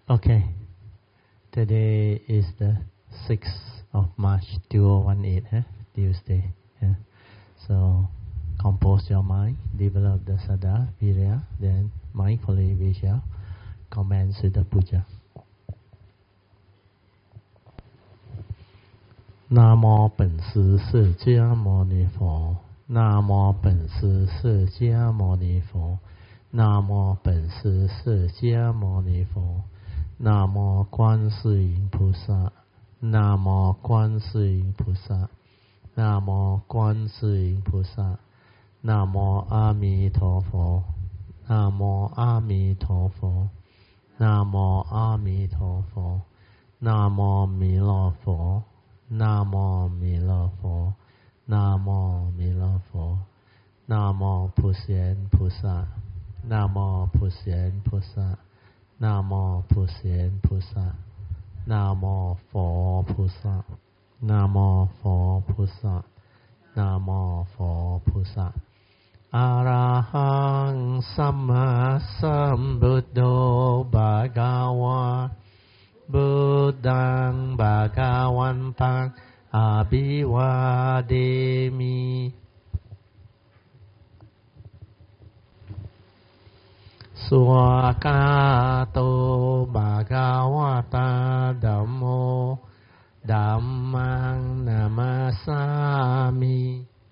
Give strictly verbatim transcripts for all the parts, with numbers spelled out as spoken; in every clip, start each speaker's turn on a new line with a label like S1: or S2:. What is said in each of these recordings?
S1: Okay, today is the sixth of March two thousand eighteen, eh? Tuesday. Yeah. So compose your mind, develop the Saddha, Virya, then mindfully we shall commence with the puja. 南无本师释迦牟尼佛，南无本师释迦牟尼佛，南无本师释迦牟尼佛，南无观世音菩萨，南无观世音菩萨，南无观世音菩萨，南无阿弥陀佛，南无阿弥陀佛，南无阿弥陀佛，南无弥勒佛。南无弥勒佛，南无弥勒佛，南无普贤菩萨，南无普贤菩萨，南无普贤菩萨，南无佛菩萨，南无佛菩萨，南无佛菩萨。อะระหังสัมมาสัมพุทโธภะคะวะบุตังภะคะวันตังอะภิวาเทมิสุขะโตภะคะวะตาธัมโมธัมมังนะมัสสามิ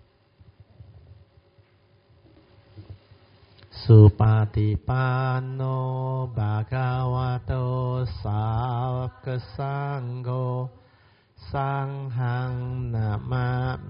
S1: สุปฏิปันโนภะคะวะโตสาวกสังโฆสังฆังนะมามิ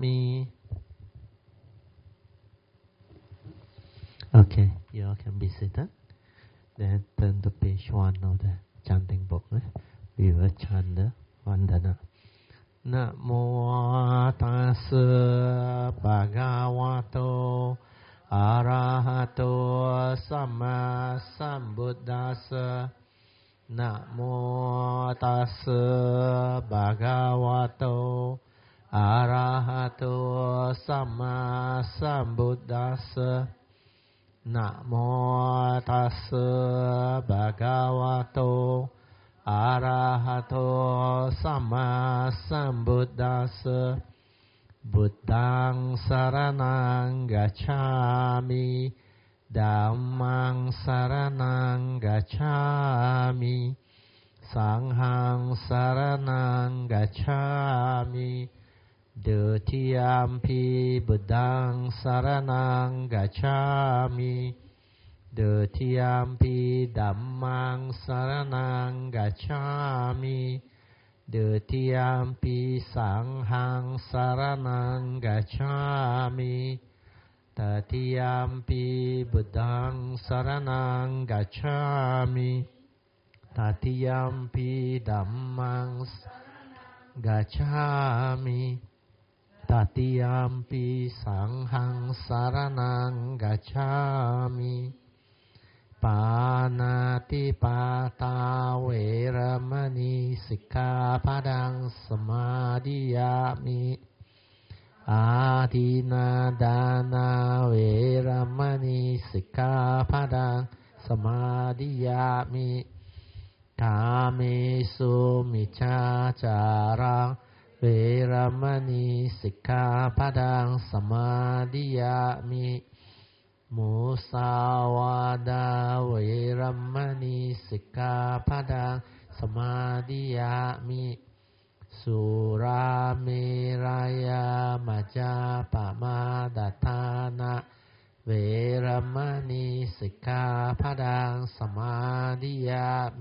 S1: Okay, you all can be seated. Then turn to page one of the chanting book. We will chant the Vandana. นะโมตัสสะภะคะวะโตอะระหะโตสัมมาสัมพุทธัสสะนะโมตัสสะภะคะวะโตอะระหะโตสัมมาสัมพุทธัสสะนะโมตัสสะภะคะวะโตอะระหะโตสัมมาสัมพุทธัสสะบุตตังสารนังกัจฉามิธัมมังสารนังกัจฉามิสังฆังสารนังกัจฉามิดุติยมปิบุตตังสารนังกัจฉามิดุติยมปิธัมมังสารนังกัจฉามิดุติยมปิสังฆังสารนังกัจฉามิตติยมปิบุตตังสารนังกัจฉามิตติยมปิธัมมังกัจฉามิตติยมปิสังฆังสารนังกัจฉามิปานาติปาตาเวรมณีสิกขาปะทังสมาธิยามิอาทินาดานาเวรมณีสิกขาปะทังสมาธิยามิกาเมสุมิจฉาจาราเวรมณีสิกขาปะทังสมาธิยามิมุสาวาทาเวรมณีสิกขาปะทังสมาธิยามิสุราเมรยามัจจาปมาดัฏฐานะเวรมณีสิกขาปะทังสมาธิยามิ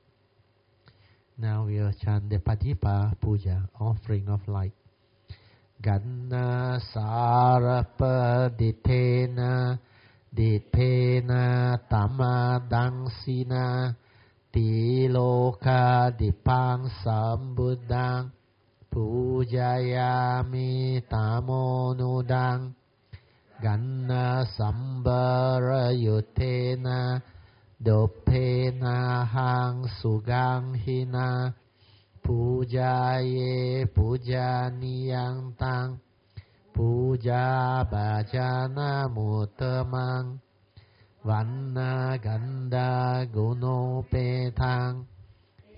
S1: Now we will chant the Patipa Puja, offering of light. Ganna sarapa ditenaดิเพนะตัมมาดังสีนาติโลกาดิปังสัมบุดังปูจายามิตามโมนุดังกันนะสัมบรยุเทนะดุเพนะหังสุกังหินาปูจายเยปูจานิยังตังปูจาบาจานามุตตมังวันนากันดากุโนเปทัง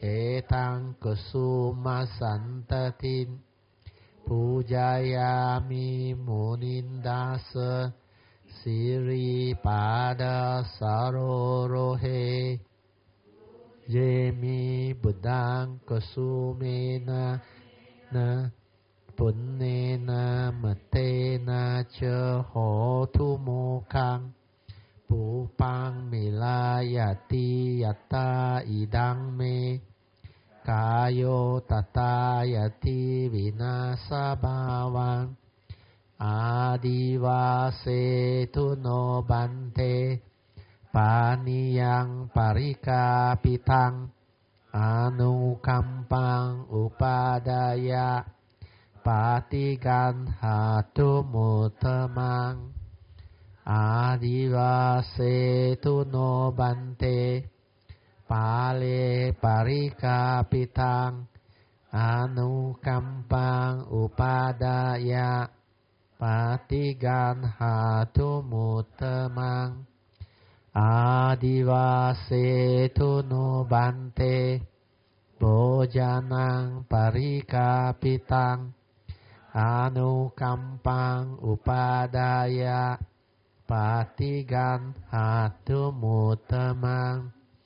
S1: ตังกุสุมาสันตทินปูจายามิมุนินดาสสิริปาดาสารโรเฮเยมิบุดังกุสุเมนะนะปุณเนนะมะเตนะเชโหทุโมคังปูปังมิลายติยัตตาอิดังเมกายโยตตายติวินาสบาวังอาดิวาเสทุโนบันเตปานิยังปริกาปิตังอนุคัมปังอุปาดายะปาติกันหาตุมุตมังอาดิวาเสทุโนบันเตปาเลปาริกาปิตังอนุคัมปังอุปาดายะปาติกันหาตุมุตมังอาดิวาเสทุโนบันเตโภจานังปาริกาปิตังอนุคัมปังอุปาดายะปาติกันหาตุมุตมัง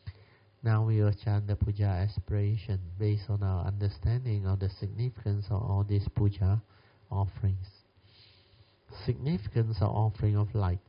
S1: Now we will chant the puja aspiration based on our understanding of the significance of all these puja offerings. Significance of offering of light.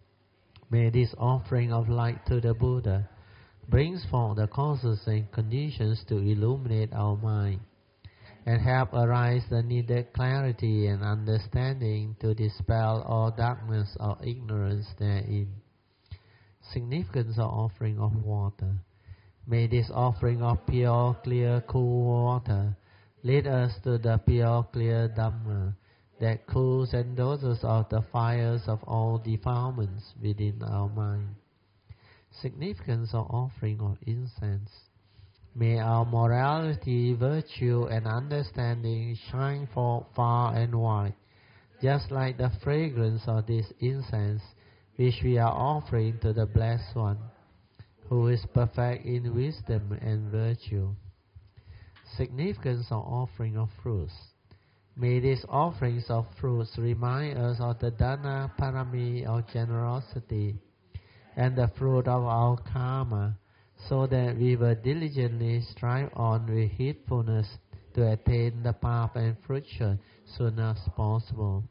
S1: May this offering of light to the Buddha brings forth the causes and conditions to illuminate our mind and help arise the needed clarity and understanding to dispel all darkness or ignorance therein. Significance of offering of water. May this offering of pure, clear, cool water lead us to the pure, clear Dhamma that cools and doses out the fires of all defilements within our mind. Significance of offering of incense. May our morality, virtue, and understanding shine forth far and wide, just like the fragrance of this incense which we are offering to the Blessed One, who is perfect in wisdom and virtue. Significance of offering of fruits. May these offerings of fruits remind us of the Dana Parami of generosity and the fruit of our karma, so that we will diligently strive on with heedfulness to attain the path and fruition soon as possible.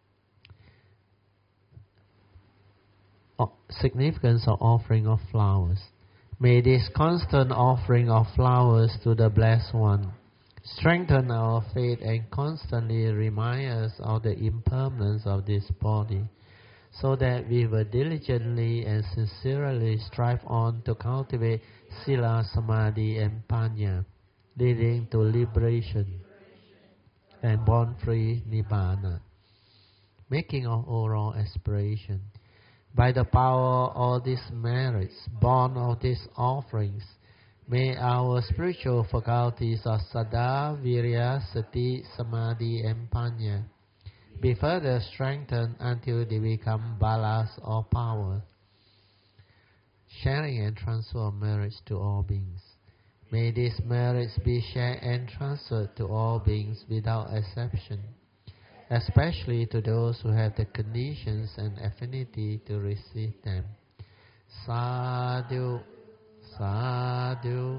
S1: Significance of offering of flowers. May this constant offering of flowers to the Blessed One strengthen our faith and constantly remind us of the impermanence of this body, so that we will diligently and sincerely strive on to cultivate Sila, Samadhi, and Panya, leading to liberation and born-free Nibbana. Making of oral aspiration. By the power of all these merits, born of these offerings, may our spiritual faculties of Saddha, Virya, Sati, Samadhi, and Panya be further strengthened until they become balas or power. Sharing and transfer of merits to all beings. May these merits be shared and transferred to all beings without exception, especially to those who have the conditions and affinity to receive them. Sadhu, sadhu,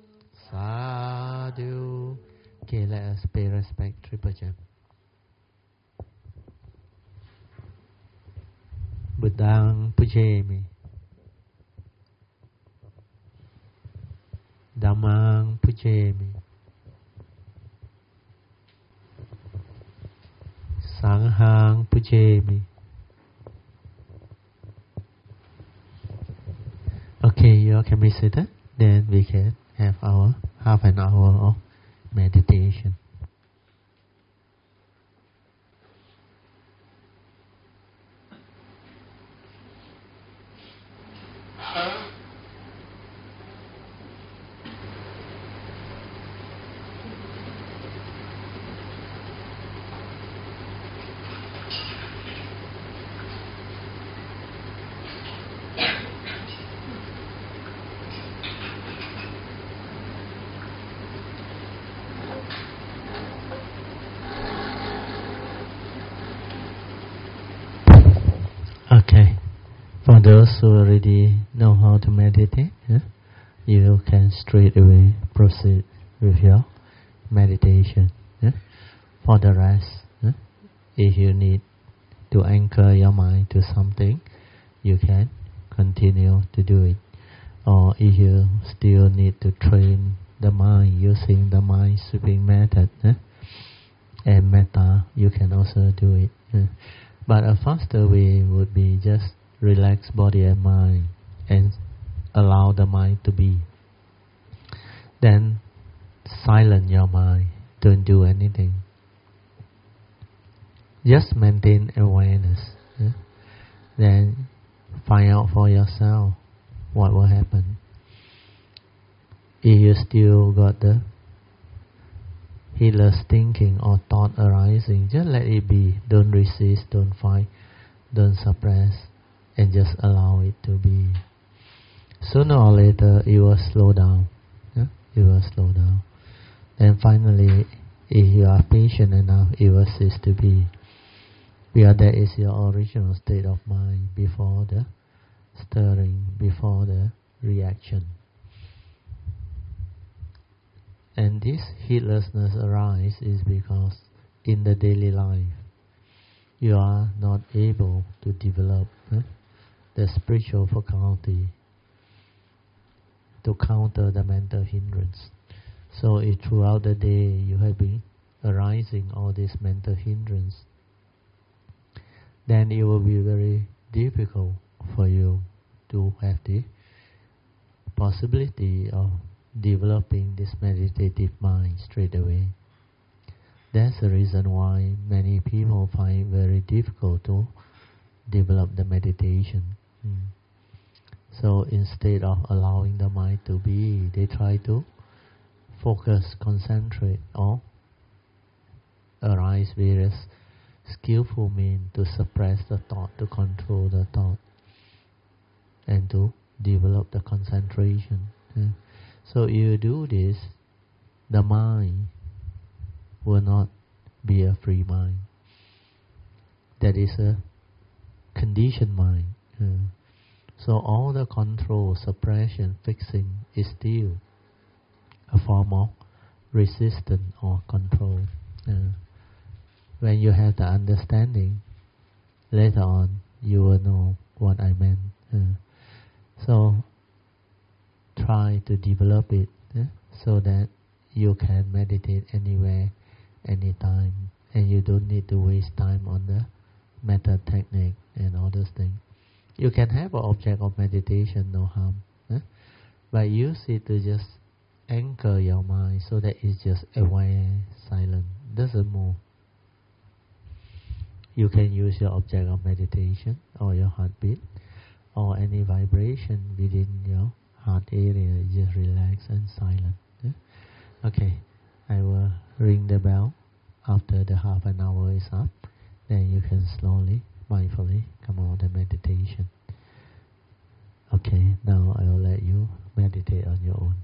S1: sadhu. Okay, let us pay respect. Triple jam. Buddhang pujemi. Dhammang pujemi. Sanghang pujemi. Okay, you all can be seated. Then we can have our half an hour of meditation. those who already know how to meditate, yeah, you can straight away proceed with your meditation. Yeah. For the rest, yeah, if you need to anchor your mind to something, you can continue to do it. Or if you still need to train the mind using the mind sweeping method, yeah, and metta, you can also do it. Yeah. But a faster way would be just relax body and mind and allow the mind to be. Then silence your mind. Don't do anything. Just maintain awareness. Yeah? Then find out for yourself what will happen. If you still got the heedless thinking or thought arising, just let it be. Don't resist, don't fight, don't suppress, and just allow it to be. Sooner or later, it will slow down. Yeah? It will slow down. And finally, if you are patient enough, it will cease to be. Because that is your original state of mind before the stirring, before the reaction. And this heedlessness arises is because in the daily life, you are not able to develop eh, the spiritual faculty to counter the mental hindrance. So if throughout the day you have been arising all this mental hindrance, then it will be very difficult for you to have the possibility of developing this meditative mind straight away. That's the reason why many people find it very difficult to develop the meditation. Mm. So instead of allowing the mind to be, they try to focus, concentrate, or arise various skillful means to suppress the thought, to control the thought, and to develop the concentration. Yeah. So you do this, the mind will not be a free mind. That is a conditioned mind. Yeah. So all the control, suppression, fixing is still a form of resistance or control. Yeah. When you have the understanding, later on you will know what I meant. Yeah. So try to develop it yeah, so that you can meditate anywhere, anytime, and you don't need to waste time on the method, technique, and all those things. You can have an object of meditation, no harm, yeah? But use it to just anchor your mind so that it's just aware, silent, doesn't move. You can use your object of meditation or your heartbeat or any vibration within your heart area, just relax and silent. Yeah? Okay, I will ring the bell after the half an hour is up. Then you can slowly, mindfully come out of meditation. Okay, now I will let you meditate on your own.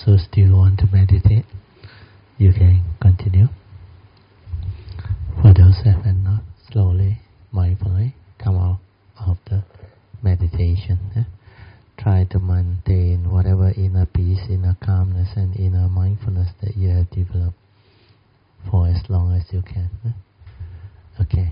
S1: so still want to meditate, you can continue. For those that have not, slowly, mindfully come out of the meditation. Eh? Try to maintain whatever inner peace, inner calmness, and inner mindfulness that you have developed for as long as you can. Eh? Okay.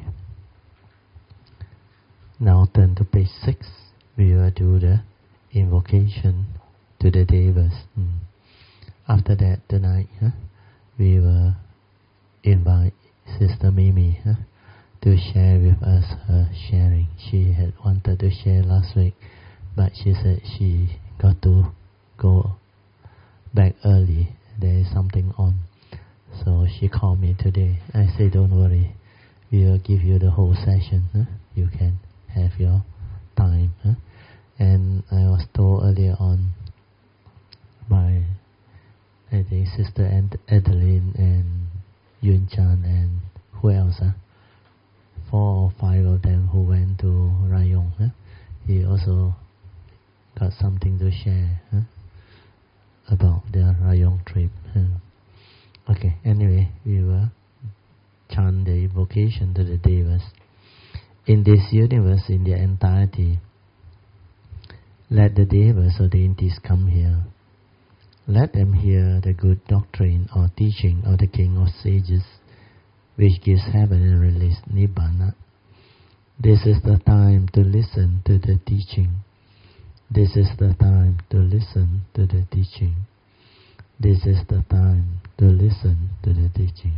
S1: Now turn to page six. We will do the invocation to the devas. Mm. After that, tonight, huh, we will invite Sister Mimi huh, to share with us her sharing. She had wanted to share last week, but she said she got to go back early. There is something on. So she called me today. I said, don't worry. We will give you the whole session. Huh? You can have your time. Huh? And I was told earlier on by, I think, Sister Ad- Adeline and Yun Chan and who else? Huh? Four or five of them who went to Rayong. Huh? He also got something to share huh? about their Rayong trip. Huh? Okay, anyway, we will chant the invocation to the devas. In this universe, in their entirety, let the devas or deities come here. Let them hear the good doctrine or teaching of the King of Sages, which gives heaven and release Nibbana. This is the time to listen to the teaching. This is the time to listen to the teaching. This is the time to listen to the teaching.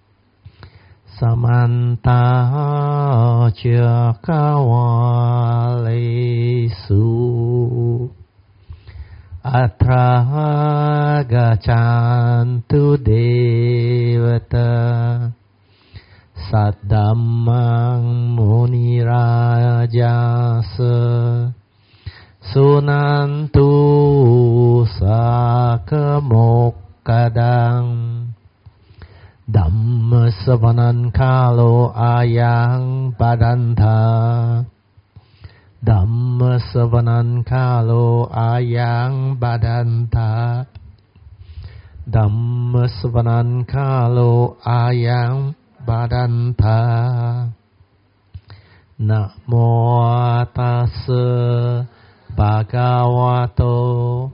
S1: Samanta Chakawalesu Atra Gachantu Devata Saddhammang Munirajasa Sunantu Sakamokkadang Dhamma Savanan Kalo Ayang Badantha Dhamma Savanan Kalo Ayang Badantha Dhamma Savanan Kalo Ayang Badantha Namo Tassa Bhagavato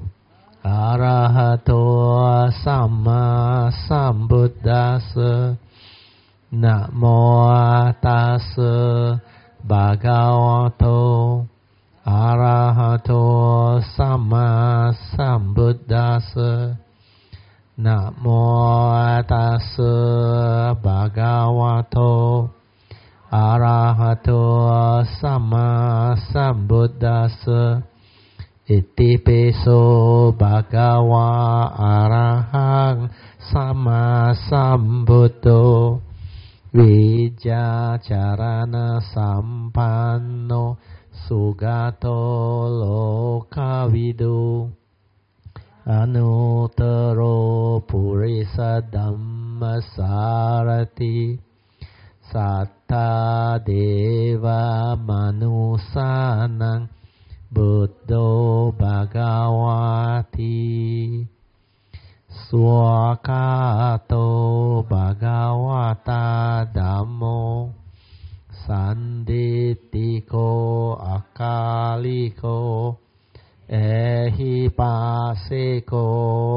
S1: Arahato Samma Sambuddhassa Namo Tassa Bhagavato Arahato Samma Sambuddhassa Namo Tassa Bhagavato Arahato Samma Sambuddhassa Iti peso bhagawa arahang sama sambuddho Vijacarana sampanno sugato lokavidu Anuttaro purisa dhammasarati Satta deva manusanang Buddho Bhagavati Swakato Bhagavata Dhammo Sanditiko Akaliko Ehipaseko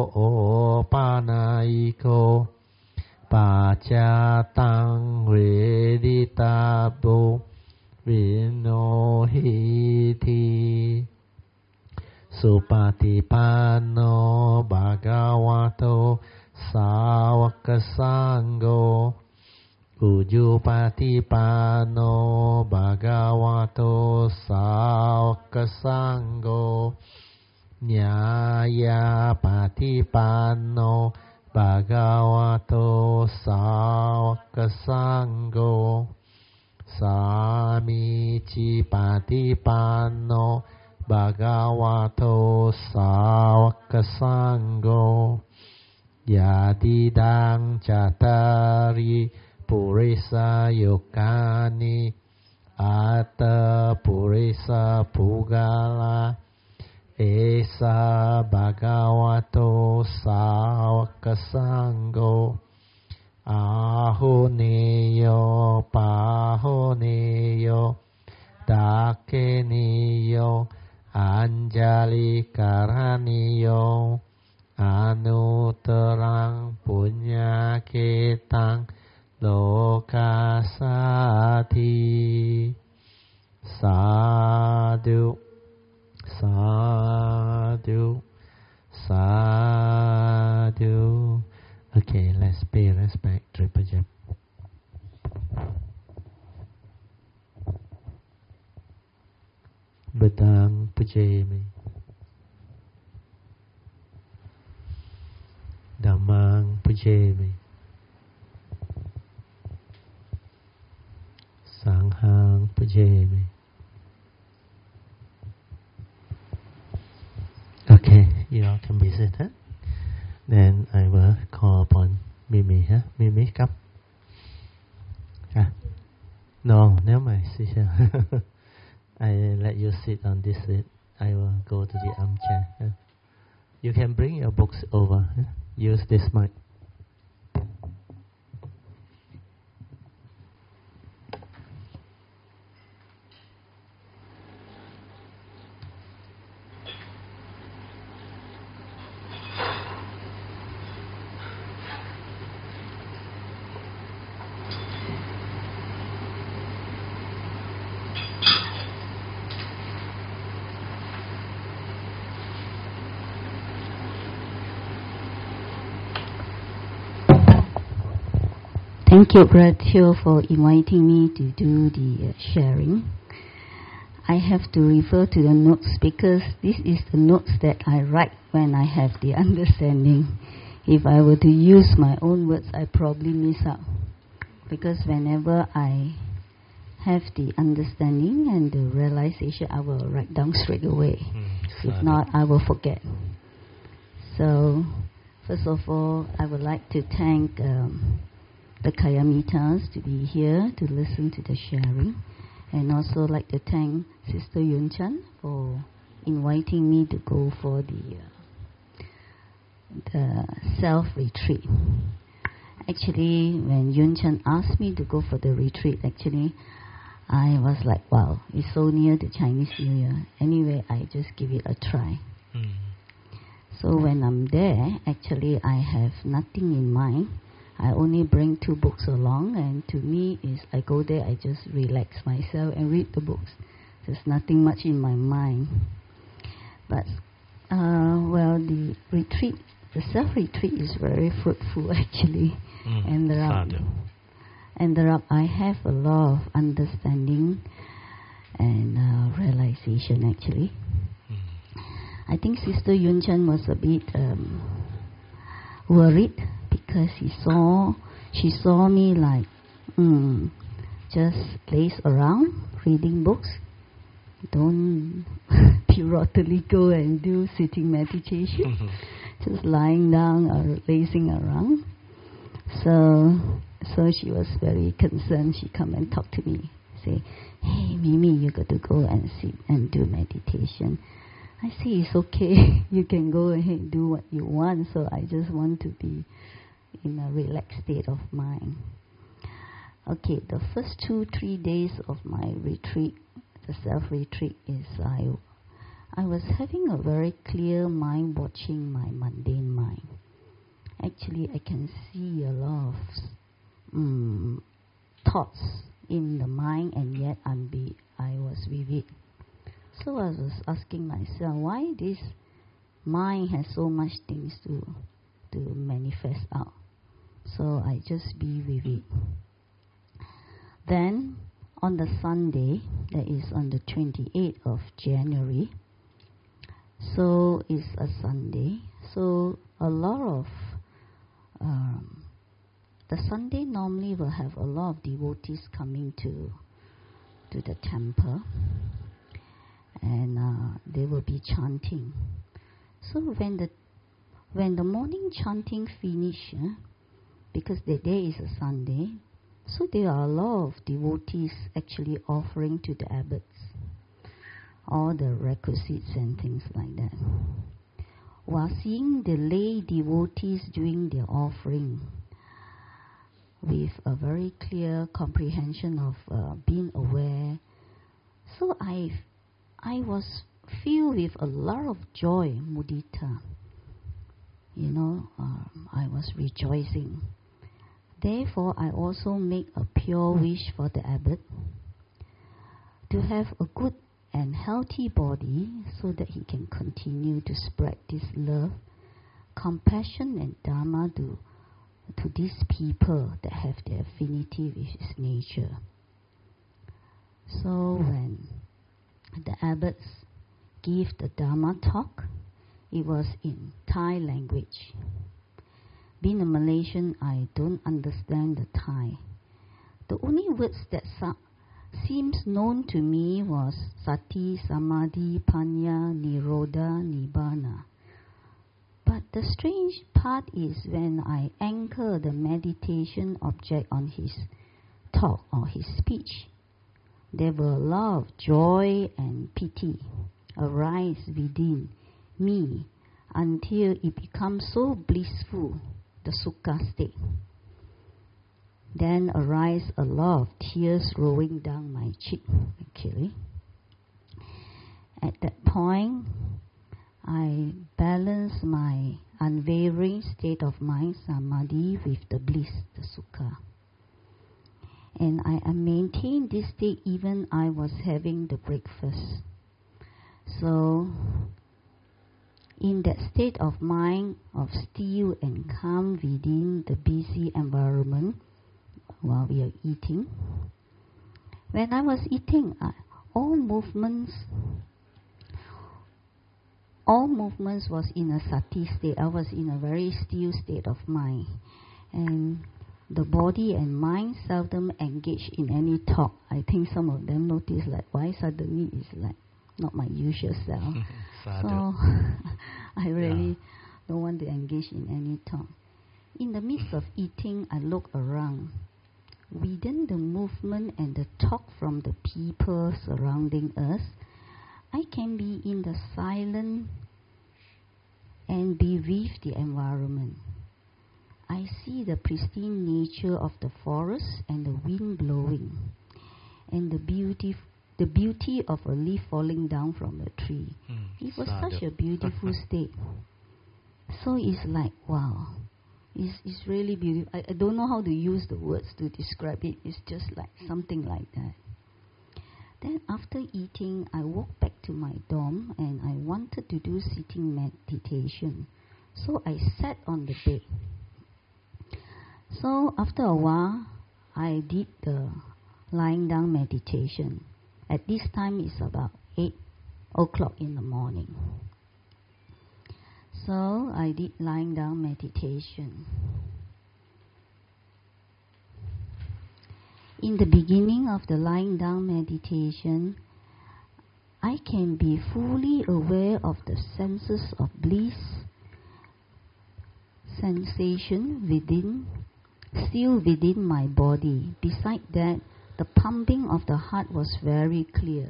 S1: Opanaiko Pacatang Veditabo Vinohiti Supatipanno Bhagavato Sawakasangho Ujupatipanno Bhagavato Sawakasangho Nyayapatipanno Bhagavato Sawakasangho Samici Patipanno Bhagavato Sawakasangho Yadidang Chatari Purisa Yokani Atta Purisa Pugala Esa bhagavato sāvaka sangho ahuneyo pahuneyo dakeniyo anjali karaniyo anutarang punyaketang lokasati. Sadhu, sadhu, sadhu. Okay, let's pay respect, Tripajap. Bedang pujemi. Dhammang pujemi. Sanghang pujemi. Okay, you all can be seated. Then I will call upon Mimi. Huh? Mimi, come. Ah. No, never mind. Sit here. I let you sit on this seat. I will go to the armchair. Huh? You can bring your books over. Huh? Use this mic.
S2: Thank you, Brother Teo, for inviting me to do the uh, sharing. I have to refer to the notes because this is the notes that I write when I have the understanding. If I were to use my own words, I probably miss out. Because whenever I have the understanding and the realization, I will write down straight away. Mm, if not, I will forget. So, first of all, I would like to thank um, the Kayamitas to be here to listen to the sharing, and also like to thank Sister Yun Chan for inviting me to go for the uh, the self-retreat. Actually, when Yun Chan asked me to go for the retreat, actually, I was like, wow, it's so near to Chinese New Year. Anyway, I just give it a try. Mm. So when I'm there, actually, I have nothing in mind. I only bring two books along, and to me, is I go there, I just relax myself and read the books. There's nothing much in my mind. But, uh, well, the retreat, the self-retreat is very fruitful, actually. Mm, and there are, and there are, I have a lot of understanding and uh, realization, actually. Mm. I think Sister Yun Chan was a bit um, worried, because he saw, she saw me like, mm, just laze around reading books. Don't periodically go and do sitting meditation. Mm-hmm. Just lying down or lazing around. So, so she was very concerned. She come and talk to me, say, "Hey, Mimi, you got to go and sit and do meditation." I say, "It's okay. You can go ahead, do what you want." So I just want to be in a relaxed state of mind. Okay, the first two, three days of my retreat, the self-retreat, is I, I was having a very clear mind watching my mundane mind. Actually, I can see a lot of um, thoughts in the mind, and yet I'm be, I was with it. So I was asking myself, why this mind has so much things to to manifest out? So I just be with it. Then on the Sunday, that is on the twenty-eighth of January, so it's a Sunday, so a lot of um, the Sunday normally will have a lot of devotees coming to to the temple, and uh, they will be chanting. So when the when the morning chanting finish, uh, because the day is a Sunday, so there are a lot of devotees actually offering to the abbots, all the requisites and things like that. While seeing the lay devotees doing their offering with a very clear comprehension of uh, being aware, so I, I was filled with a lot of joy, mudita. You know, um, I was rejoicing. Therefore, I also make a pure wish for the abbot to have a good and healthy body so that he can continue to spread this love, compassion and dharma to, to these people that have the affinity with his nature. So when the abbots gave the Dharma talk, it was in Thai language. Being a Malaysian, I don't understand the Thai. The only words that sa- seems known to me was Sati, Samadhi, Panya, Nirodha, Nibbana. But the strange part is when I anchor the meditation object on his talk or his speech, there were a lot of joy and pity arise within me until it becomes so blissful, the sukha state. Then arise a lot of tears rolling down my cheek. Okay. At that point, I balance my unwavering state of mind, samadhi, with the bliss, the sukha. And I, I maintained this state even I was having the breakfast. So, in that state of mind of still and calm within the busy environment while we are eating, when I was eating, uh, all movements, all movements was in a sati state. I was in a very still state of mind, and the body and mind seldom engage in any talk. I think some of them notice like why suddenly is like not my usual self. So I really yeah. don't want to engage in any talk. In the midst of eating, I look around. Within the movement and the talk from the people surrounding us, I can be in the silent and be with the environment. I see the pristine nature of the forest and the wind blowing, and the beauty, the beauty of a leaf falling down from a tree. Mm, it was such a beautiful state. So it's like, wow, it's, it's really beautiful. I, I don't know how to use the words to describe it. It's just like something like that. Then after eating, I walked back to my dorm and I wanted to do sitting meditation. So I sat on the bed. So after a while, I did the lying down meditation. At this time, it's about eight o'clock in the morning. So I did lying down meditation. In the beginning of the lying down meditation, I can be fully aware of the senses of bliss, sensation within, still within my body. Beside that, the pumping of the heart was very clear.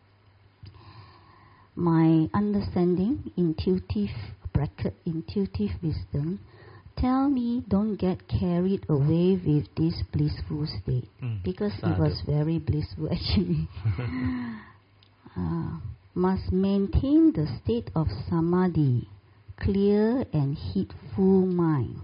S2: My understanding, intuitive bracket, intuitive wisdom, tell me don't get carried away with this blissful state, mm, because sadhu. It was very blissful actually. uh, must maintain the state of samadhi, clear and heedful mind.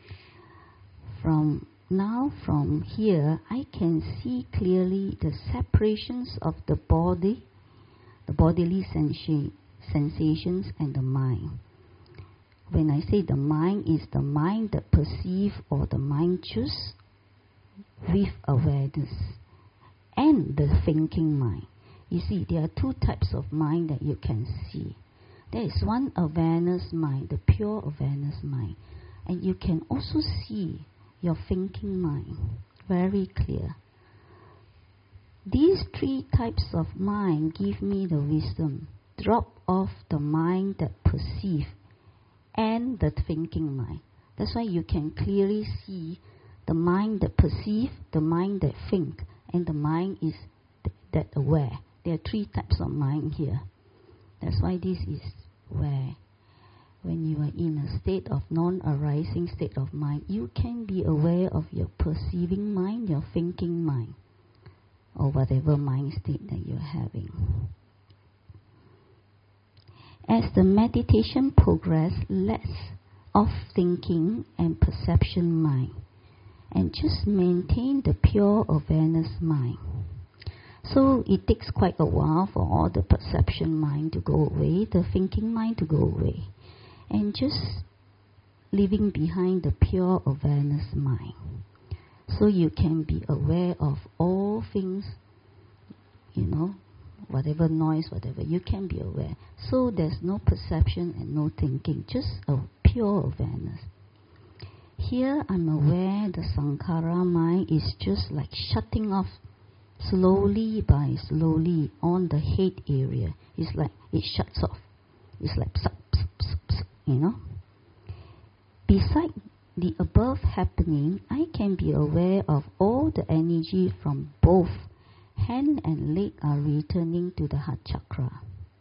S2: From now, from here, I can see clearly the separations of the body, the bodily sensi- sensations and the mind. When I say the mind, is the mind that perceive or the mind choose with awareness, and the thinking mind. You see, there are two types of mind that you can see. There is one awareness mind, the pure awareness mind, and you can also see your thinking mind very clear. These three types of mind give me the wisdom. Drop off the mind that perceive and the thinking mind. That's why you can clearly see the mind that perceive, the mind that think, and the mind is th- that aware. There are three types of mind here. That's why this is where, when you are in a state of non-arising state of mind, you can be aware of your perceiving mind, your thinking mind, or whatever mind state that you're having. As the meditation progresses, less of thinking and perception mind, and just maintain the pure awareness mind. So it takes quite a while for all the perception mind to go away, the thinking mind to go away, and just leaving behind the pure awareness mind. So you can be aware of all things, you know, whatever noise, whatever, you can be aware. So there's no perception and no thinking, just a pure awareness. Here I'm aware the sankhara mind is just like shutting off slowly by slowly on the head area. It's like it shuts off. It's like pss, pss, pss, pss, you know. Beside the above happening, I can be aware of all the energy from both hand and leg are returning to the heart chakra.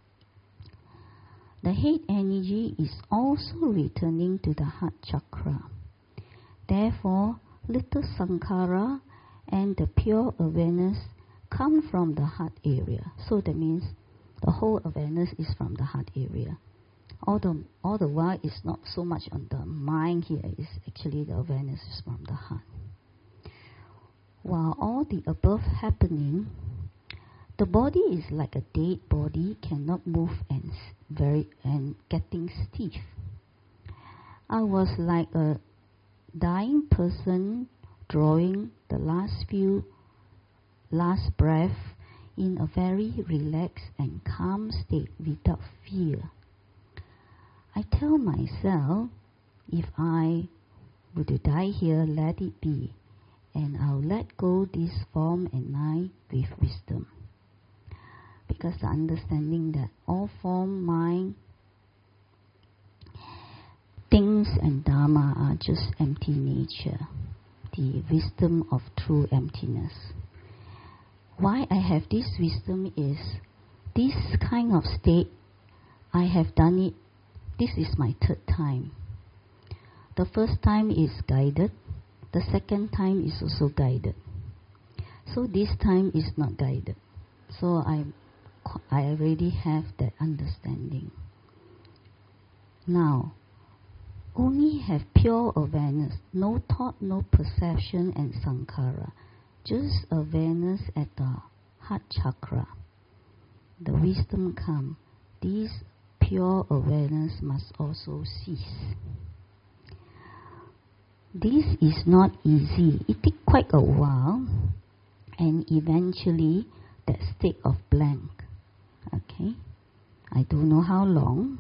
S2: The head energy is also returning to the heart chakra. Therefore, little sankhara and the pure awareness come from the heart area. So that means the whole awareness is from the heart area. All the, all the while it's not so much on the mind here, it's actually the awareness is from the heart. While all the above happening, the body is like a dead body, cannot move and very and getting stiff. I was like a dying person drawing the last few last breath in a very relaxed and calm state without fear. I tell myself, if I were to die here, let it be, and I'll let go this form and mind with wisdom. Because the understanding that all form, mind, things and dharma are just empty nature, the wisdom of true emptiness. Why I have this wisdom is this kind of state, I have done it, this is my third time. The first time is guided, the second time is also guided. So this time is not guided. So I, I already have that understanding. Now, only have pure awareness, no thought, no perception and sankhara. Just awareness at the heart chakra. The wisdom come. This pure awareness must also cease. This is not easy. It takes quite a while, and eventually that state of blank. Okay, I don't know how long.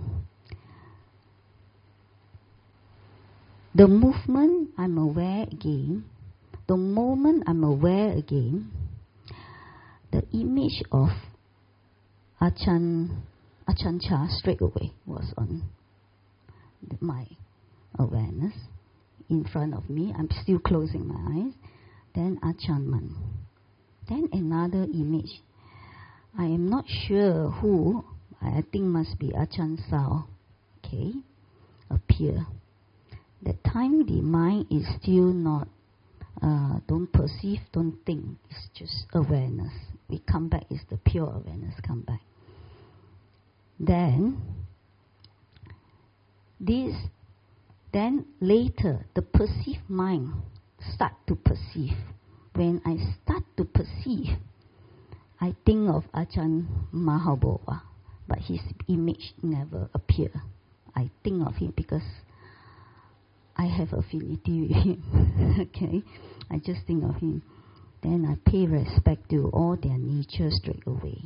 S2: The movement, I'm aware again. The moment I'm aware again, the image of Achan, Achan Chah straight away was on my awareness in front of me. I'm still closing my eyes. Then Achan Man. Then another image. I am not sure who, I think must be Achan Sao, okay, appear. That time the mind is still not Uh, don't perceive, don't think. It's just awareness. We come back, is the pure awareness come back. Then, this, then later, the perceived mind start to perceive. When I start to perceive, I think of Ajahn Mahabova, but his image never appear. I think of him because I have affinity with him. Okay, I just think of him. Then I pay respect to all their nature straight away.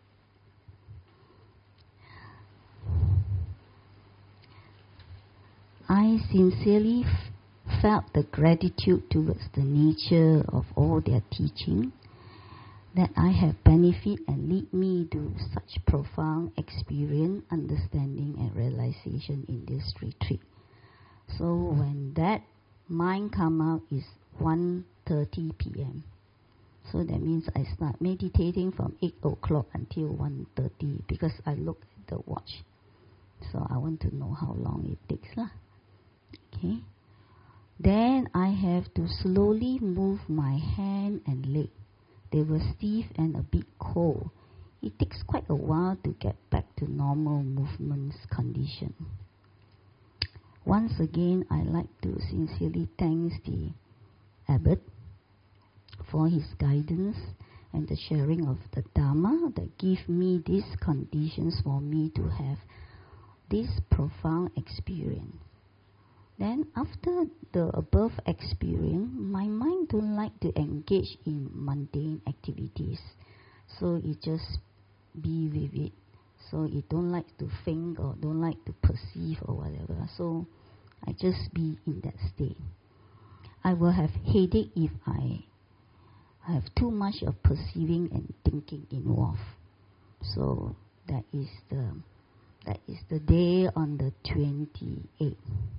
S2: I sincerely f- felt the gratitude towards the nature of all their teaching, that I have benefit and lead me to such profound experience, understanding and realization in this retreat. So when that mind come out is one thirty p.m. So that means I start meditating from eight o'clock until one thirty because I look at the watch. So I want to know how long it takes lah. Okay. Then I have to slowly move my hand and leg. They were stiff and a bit cold. It takes quite a while to get back to normal movements condition. Once again, I like to sincerely thank the Abbot for his guidance and the sharing of the Dharma that give me these conditions for me to have this profound experience. Then after the above experience, my mind don't like to engage in mundane activities. So it just be with it. So it don't like to think or don't like to perceive or whatever. So I just be in that state. I will have headache if I have too much of perceiving and thinking involved. So that is the that is the day on the twenty-eighth.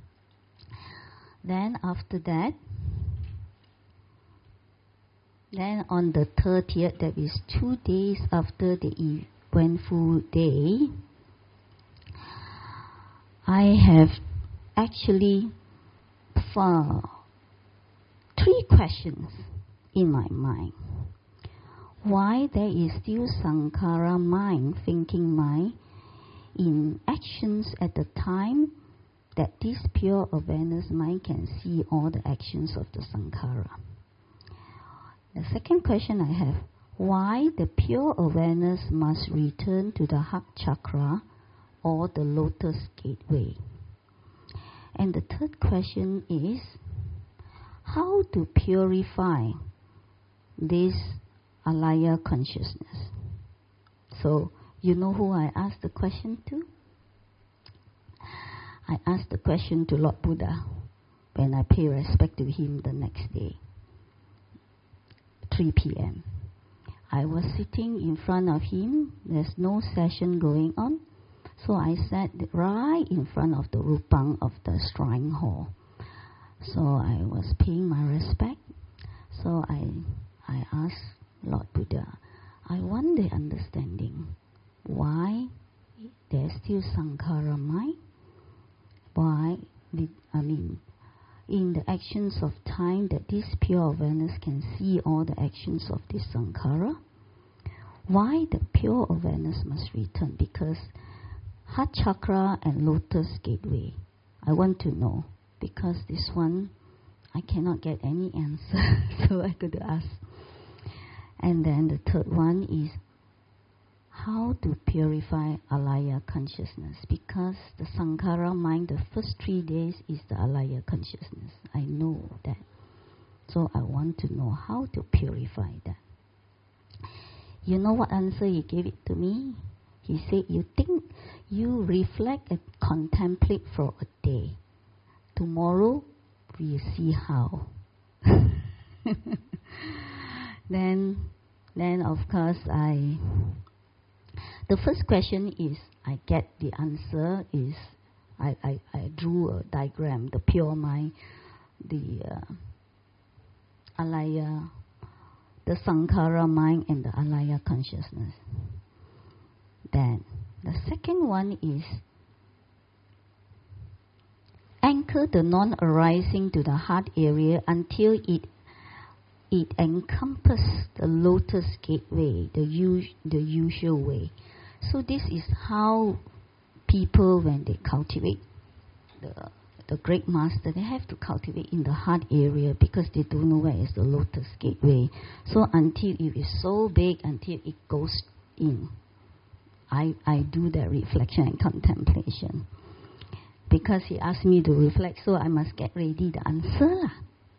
S2: Then after that, then on the thirtieth, that is two days after the eventful day, I have actually found three questions in my mind. Why there is still Sankhara mind, thinking mind, in actions at the time that this pure awareness mind can see all the actions of the Sankhara. The second question I have, why the pure awareness must return to the heart chakra or the lotus gateway? And the third question is, how to purify this alaya consciousness? So, you know who I asked the question to? I asked the question to Lord Buddha when I pay respect to him the next day, three p.m. I was sitting in front of him. There's no session going on. So I sat right in front of the Rupang of the shrine hall. So I was paying my respect. So I I asked Lord Buddha, I want the understanding why there's still Sankhara mind. Why, I mean, in the actions of time that this pure awareness can see all the actions of this Sankhara. Why the pure awareness must return? Because heart chakra and lotus gateway, I want to know. Because this one, I cannot get any answer, so I could ask. And then the third one is how to purify alaya consciousness. Because the Sankhara mind, the first three days is the alaya consciousness. I know that. So I want to know how to purify that. You know what answer he gave it to me? He said, you think, you reflect and contemplate for a day. Tomorrow, we'll see how. then, then of course, I... The first question is, I get the answer is, I, I, I drew a diagram, the pure mind, the uh, alaya, the Sankhara mind and the alaya consciousness. Then, the second one is, anchor the non-arising to the heart area until it it encompasses the lotus gateway, the, us- the usual way. So this is how people, when they cultivate the the great master, they have to cultivate in the heart area because they don't know where is the lotus gateway. So until it is so big, until it goes in, I I do that reflection and contemplation. Because he asked me to reflect, so I must get ready the answer lah.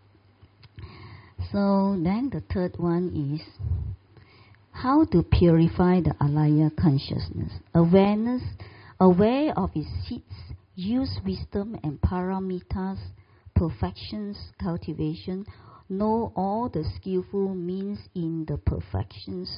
S2: So then the third one is how to purify the alaya consciousness. Awareness, aware of its seeds, use wisdom and paramitas, perfections, cultivation, know all the skillful means in the perfections,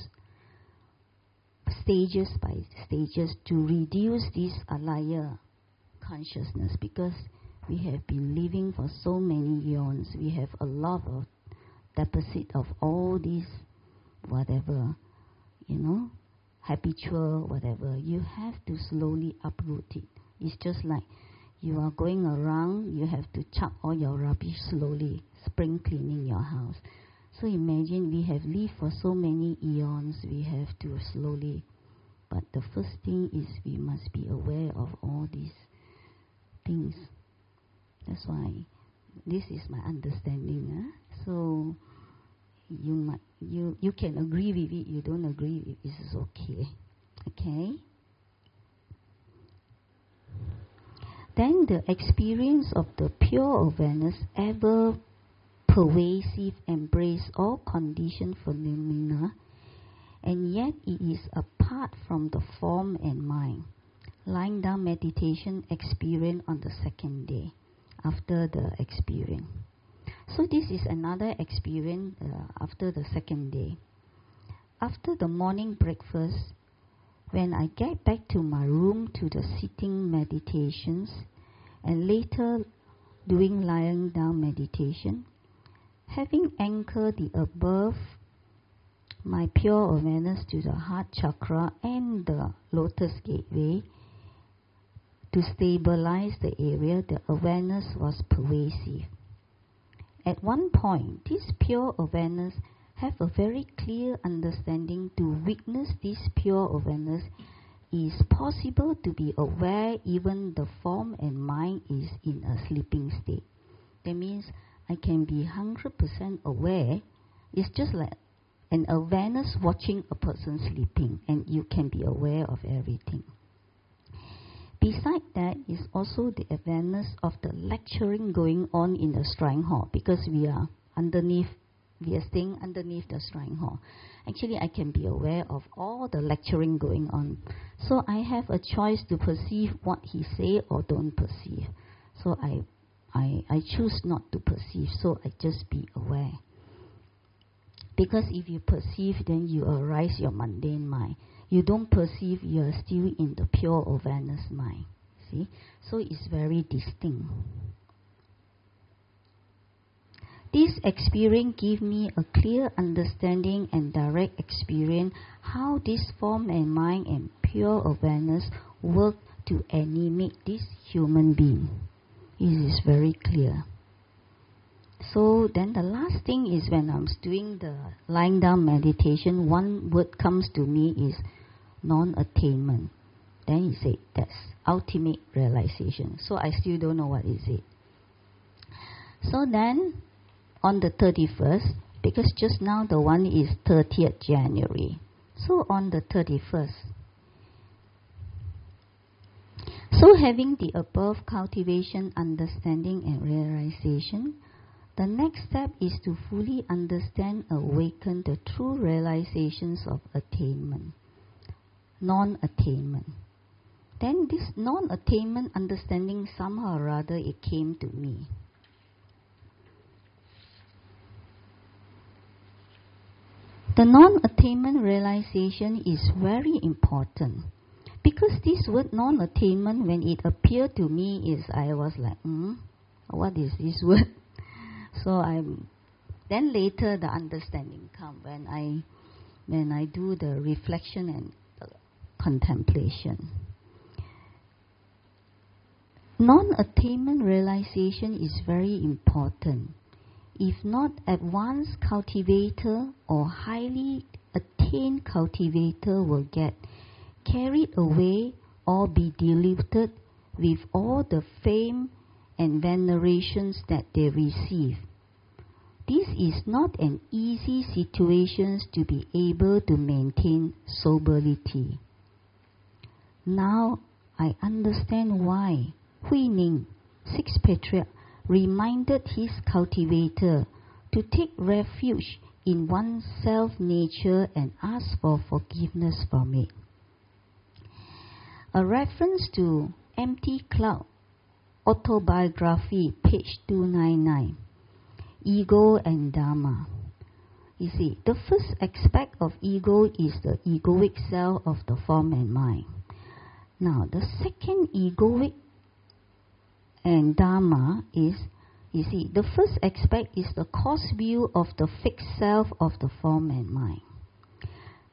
S2: stages by stages, to reduce this alaya consciousness, because we have been living for so many eons. We have a lot of deposit of all these whatever, you know, habitual, whatever. You have to slowly uproot it. It's just like you are going around, you have to chuck all your rubbish slowly, spring cleaning your house. So imagine we have lived for so many eons, we have to slowly. But the first thing is we must be aware of all these things. That's why this is my understanding. Huh? So you might you you can agree with it, you don't agree with it, this is okay. Okay? Then the experience of the pure awareness, ever pervasive, embrace all conditioned phenomena, and yet it is apart from the form and mind. Lying down meditation experience on the second day after the experience. So this is another experience uh, after the second day. After the morning breakfast, when I get back to my room to the sitting meditations, and later doing lying down meditation, having anchored the above, my pure awareness to the heart chakra and the lotus gateway, to stabilize the area, the awareness was pervasive. At one point, this pure awareness have a very clear understanding. To witness this pure awareness is possible to be aware even the form and mind is in a sleeping state. That means I can be one hundred percent aware. It's just like an awareness watching a person sleeping, and you can be aware of everything. Beside that is also the awareness of the lecturing going on in the shrine hall, because we are underneath, we are staying underneath the shrine hall. Actually, I can be aware of all the lecturing going on. So I have a choice to perceive what he say or don't perceive. So I, I, I choose not to perceive, so I just be aware. Because if you perceive, then you arise your mundane mind. You don't perceive, you are still in the pure awareness mind. See? So it's very distinct. This experience gives me a clear understanding and direct experience how this form and mind and pure awareness work to animate this human being. It is very clear. So then the last thing is when I'm doing the lying down meditation, one word comes to me is non-attainment. Then he said, that's ultimate realization. So I still don't know what is it. So then, on the thirty-first, because just now the one is thirtieth January. So on the thirty-first, so having the above cultivation, understanding and realization, the next step is to fully understand, awaken the true realizations of attainment, non-attainment. Then this non-attainment understanding, somehow or other, it came to me. The non-attainment realization is very important, because this word non-attainment, when it appeared to me, is I was like, hmm, what is this word? So I'm then later the understanding come when I when I do the reflection and the contemplation. Non-attainment realization is very important. If not advanced cultivator or highly attained cultivator will get carried away or be diluted with all the fame and venerations that they receive. This is not an easy situation to be able to maintain sobriety. Now I understand why Hui Ning, sixth patriarch, reminded his cultivator to take refuge in oneself nature and ask for forgiveness from it. A reference to Empty Cloud Autobiography, page two ninety-nine. Ego and Dharma. You see, the first aspect of ego is the egoic self of the form and mind. Now, the second egoic and Dharma is, you see, the first aspect is the cause view of the fixed self of the form and mind.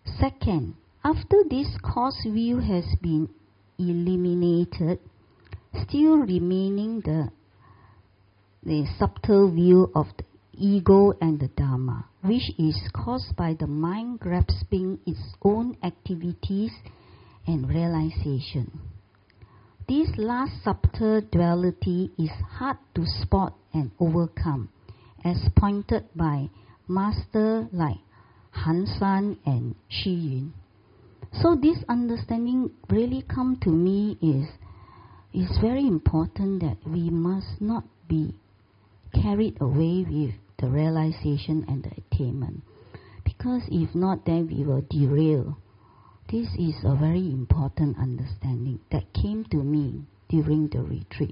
S2: Second, after this cause view has been eliminated, still remaining the, the subtle view of the ego and the Dharma, which is caused by the mind grasping its own activities and realization. This last subtle duality is hard to spot and overcome, as pointed by masters like Han San and Xu Yun. So this understanding really come to me is, is very important, that we must not be carried away with the realization and the attainment. Because if not, then we will derail. This is a very important understanding that came to me during the retreat.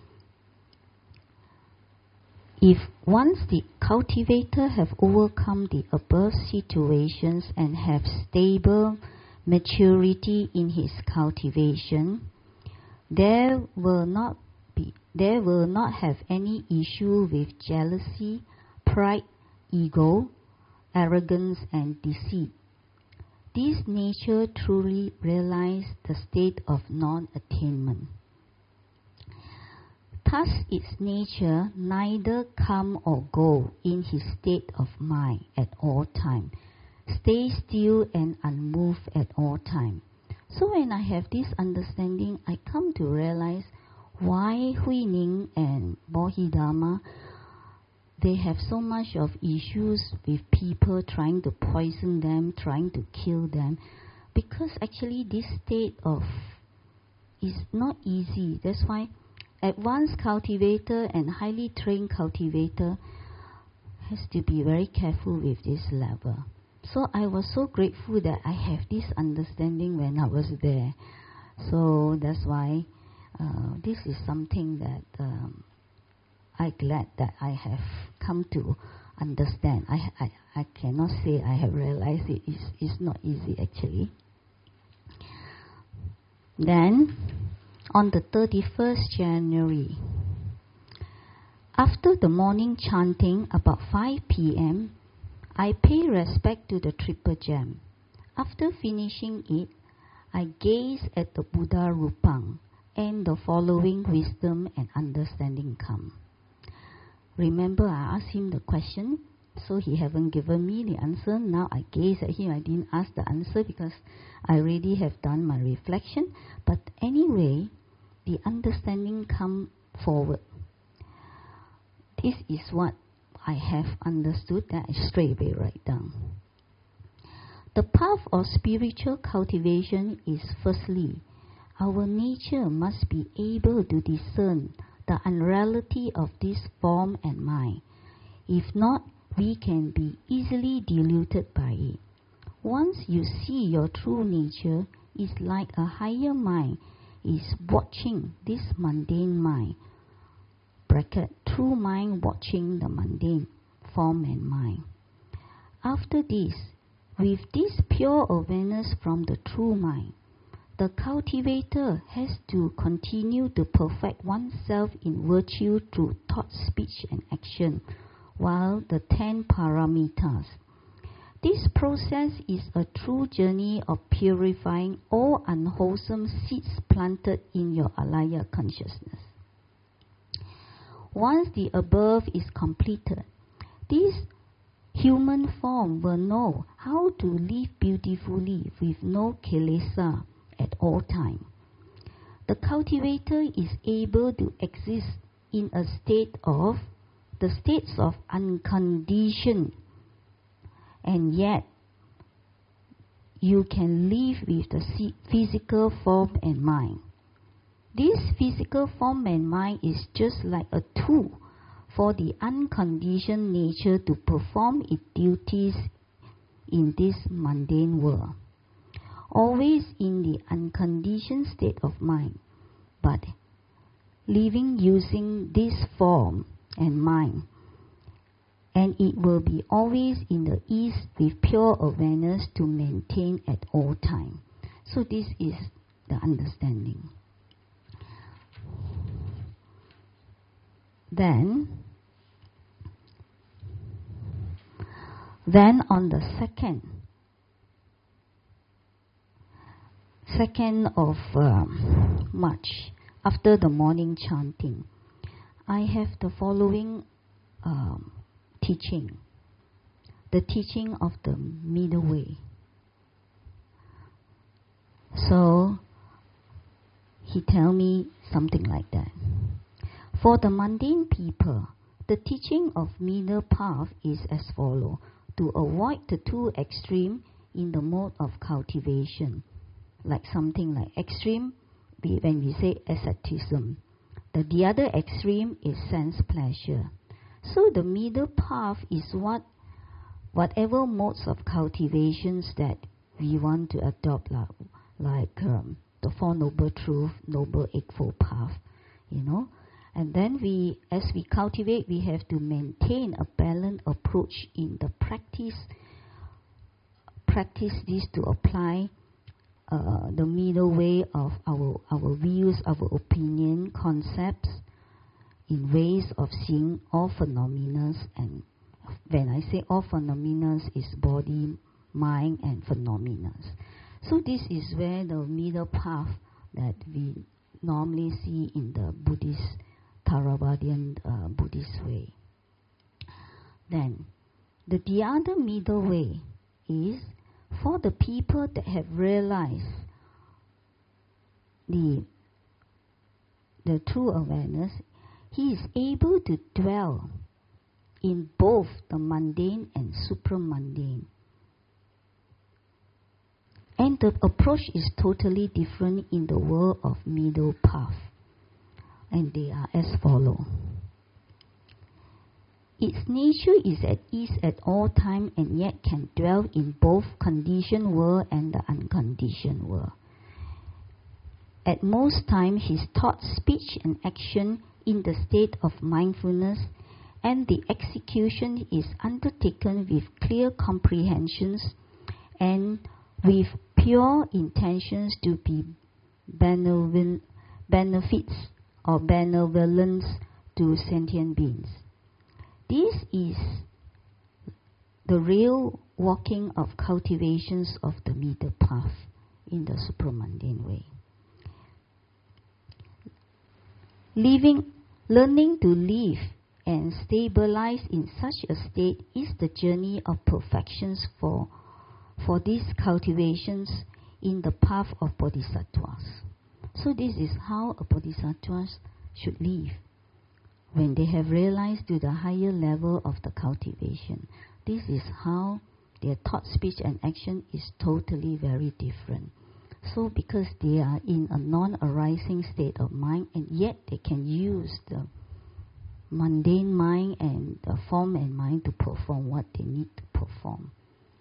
S2: If once the cultivator have overcome the above situations and have stable maturity in his cultivation, there will not be, there will not have any issue with jealousy, pride, ego, arrogance, and deceit. This nature truly realizes the state of non-attainment. Thus its nature neither come or go in his state of mind at all time, stay still and unmoved at all time. So when I have this understanding, I come to realize why Hui Ning and Bodhidharma, they have so much of issues with people trying to poison them, trying to kill them, because actually this state of is not easy. That's why advanced cultivator and highly trained cultivator has to be very careful with this level. So I was so grateful that I have this understanding when I was there. So that's why uh, this is something that um, I'm glad that I have come to understand. I, I, I cannot say I have realized it. It's, it's not easy actually. Then, on the thirty-first January, after the morning chanting about five p.m., I pay respect to the Triple Gem. After finishing it, I gaze at the Buddha Rupang, and the following wisdom and understanding come. Remember, I asked him the question, so he haven't given me the answer. Now I gaze at him. I didn't ask the answer because I already have done my reflection. But anyway, the understanding come forward. This is what I have understood, that I straight away write down. The path of spiritual cultivation is firstly, our nature must be able to discern the unreality of this form and mind. If not, we can be easily deluded by it. Once you see your true nature, it's like a higher mind is watching this mundane mind. Bracket, true mind watching the mundane form and mind. After this, with this pure awareness from the true mind, the cultivator has to continue to perfect oneself in virtue through thought, speech, and action, while the ten paramitas. This process is a true journey of purifying all unwholesome seeds planted in your alaya consciousness. Once the above is completed, this human form will know how to live beautifully with no kilesa at all time. The cultivator is able to exist in a state of the states of unconditioned, and yet you can live with the physical form and mind. This physical form and mind is just like a tool for the unconditioned nature to perform its duties in this mundane world. Always in the unconditioned state of mind, but living using this form and mind, and it will be always in the ease with pure awareness to maintain at all time. So this is the understanding. Then, then on the second second of um, March, after the morning chanting, I have the following um, teaching. The teaching of the middle way. So, he tell me something like that. For the mundane people, the teaching of middle path is as follows. To avoid the two extreme in the mode of cultivation. Like something like extreme, we, when we say asceticism. The, the other extreme is sense pleasure. So the middle path is what, whatever modes of cultivations that we want to adopt, like, like um, the Four Noble Truths, Noble Eightfold Path, you know. And then we, as we cultivate, we have to maintain a balanced approach in the practice. Practice this to apply uh, the middle way of our our views, our opinion, concepts, in ways of seeing all phenomena. And when I say all phenomena, is body, mind, and phenomena. So this is where the middle path that we normally see in the Buddhist, Theravadian uh, Buddhist way. Then, the, the other middle way is for the people that have realized the, the true awareness. He is able to dwell in both the mundane and supramundane. And the approach is totally different in the world of middle path. And they are as follow. Its nature is at ease at all time and yet can dwell in both conditioned world and the unconditioned world. At most times, his thought, speech, and action in the state of mindfulness, and the execution is undertaken with clear comprehensions and with pure intentions to be benefits or benevolence to sentient beings. This is the real walking of cultivations of the middle path in the supramundane way. Living, learning to live and stabilize in such a state is the journey of perfections for, for these cultivations in the path of bodhisattvas. So this is how a bodhisattva should live. When they have realized to the higher level of the cultivation, this is how their thought, speech, and action is totally very different. So because they are in a non-arising state of mind, and yet they can use the mundane mind and the form and mind to perform what they need to perform.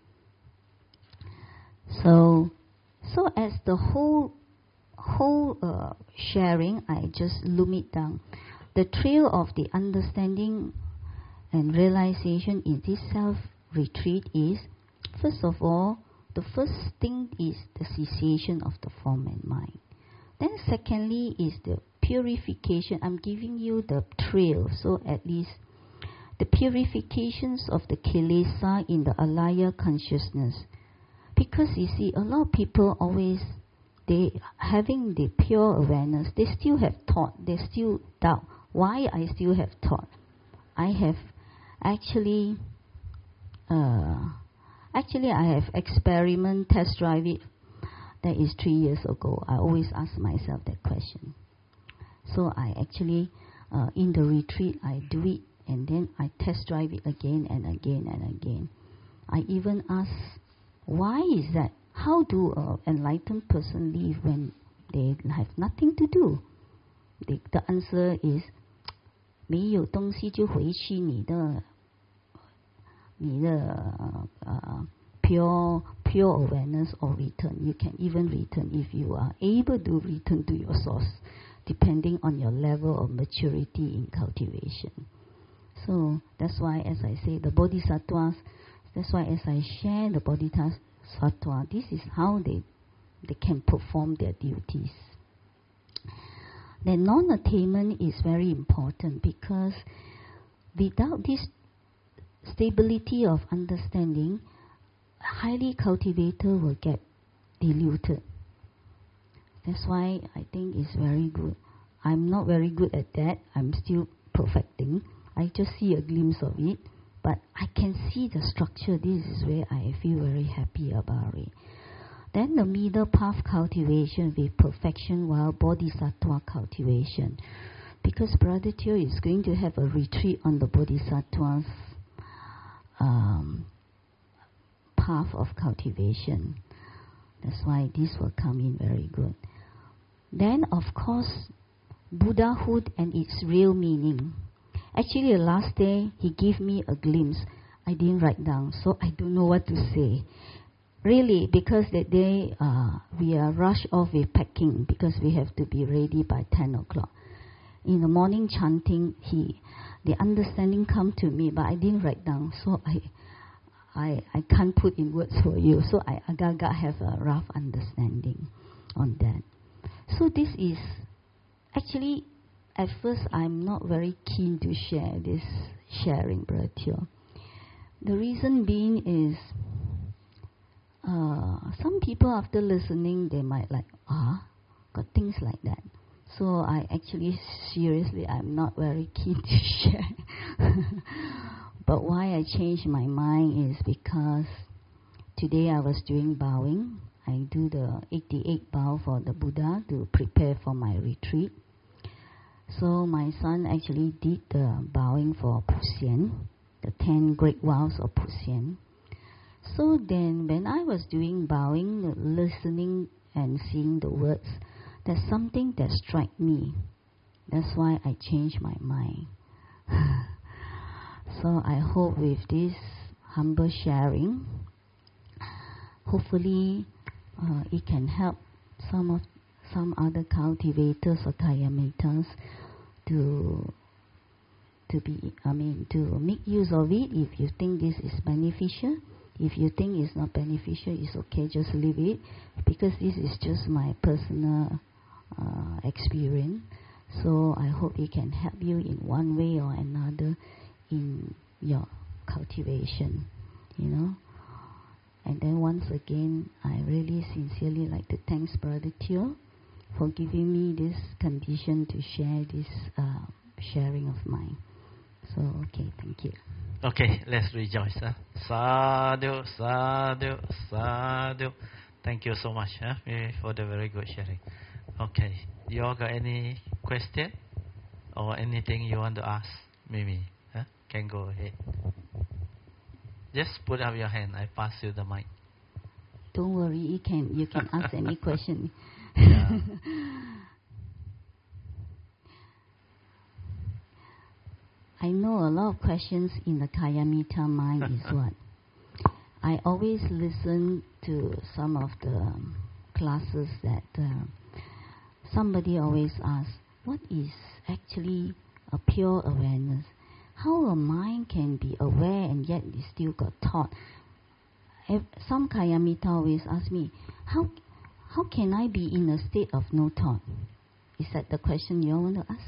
S2: So, so as the whole whole uh, sharing, I just loom it down. The trail of the understanding and realization in this self-retreat is, first of all, the first thing is the cessation of the form and mind. Then secondly is the purification. I'm giving you the trail, so at least the purifications of the kilesa in the alaya consciousness. Because you see, a lot of people always, they having the pure awareness, they still have thought, they still doubt. Why I still have thought? I have actually, uh, actually I have experiment, test drive it. That is three years ago. I always ask myself that question. So I actually, uh, in the retreat, I do it and then I test drive it again and again and again. I even ask, why is that? How do an enlightened person live when they have nothing to do? The, the answer is, 没有东西就回去你的你的 uh, pure pure awareness or return. You can even return if you are able to return to your source, depending on your level of maturity in cultivation. So that's why, as I say, the bodhisattvas, that's why as I share the bodhisattva, this is how they they can perform their duties. The non-attainment is very important because without this stability of understanding, highly cultivated will get diluted. That's why I think it's very good. I'm not very good at that. I'm still perfecting. I just see a glimpse of it, but I can see the structure. This is where I feel very happy about it. Then the middle path cultivation with perfection while bodhisattva cultivation. Because Brother Teo is going to have a retreat on the bodhisattva's um, path of cultivation. That's why this will come in very good. Then, of course, Buddhahood and its real meaning. Actually, the last day, he gave me a glimpse. I didn't write down, so I don't know what to say. Really, because that day, uh, we are rushed off with packing because we have to be ready by ten o'clock. In the morning chanting, he, the understanding come to me, but I didn't write down, so I, I, I can't put in words for you. So I agak-agak have a rough understanding on that. So this is, actually, at first I'm not very keen to share this sharing, Brother Teo. The reason being is, uh, some people after listening, they might like, ah, got things like that. So I actually, seriously, I'm not very keen to share. But why I changed my mind is because today I was doing bowing. I do the eighty-eight bow for the Buddha to prepare for my retreat. So my son actually did the bowing for Puxian, the ten great vows of Puxian. So then when I was doing bowing, listening and seeing the words, there's something that struck me. That's why I changed my mind. So I hope with this humble sharing, hopefully uh, it can help some of some other cultivators or Kayamittas to to be, I mean, to make use of it. If you think this is beneficial, if you think it's not beneficial, it's okay, just leave it, because this is just my personal uh, experience. So I hope it can help you in one way or another in your cultivation, you know. And then once again, I really sincerely like to thank Brother Teo for giving me this condition to share this uh, sharing of mine. So, okay, thank you.
S1: Okay, let's rejoice. Huh? Sadhu, sadhu, sadhu. Thank you so much huh, for the very good sharing. Okay, you all got any question or anything you want to ask Mimi? Huh? Can go ahead. Just put up your hand. I pass you the mic.
S2: Don't worry, you can you can ask any question.
S1: Yeah.
S2: I know a lot of questions in the Kayamita mind is what? I always listen to some of the classes that uh, somebody always asks, what is actually a pure awareness? How a mind can be aware and yet it still got thought? If some Kayamita always ask me, how how can I be in a state of no thought? Is that the question you all want to ask?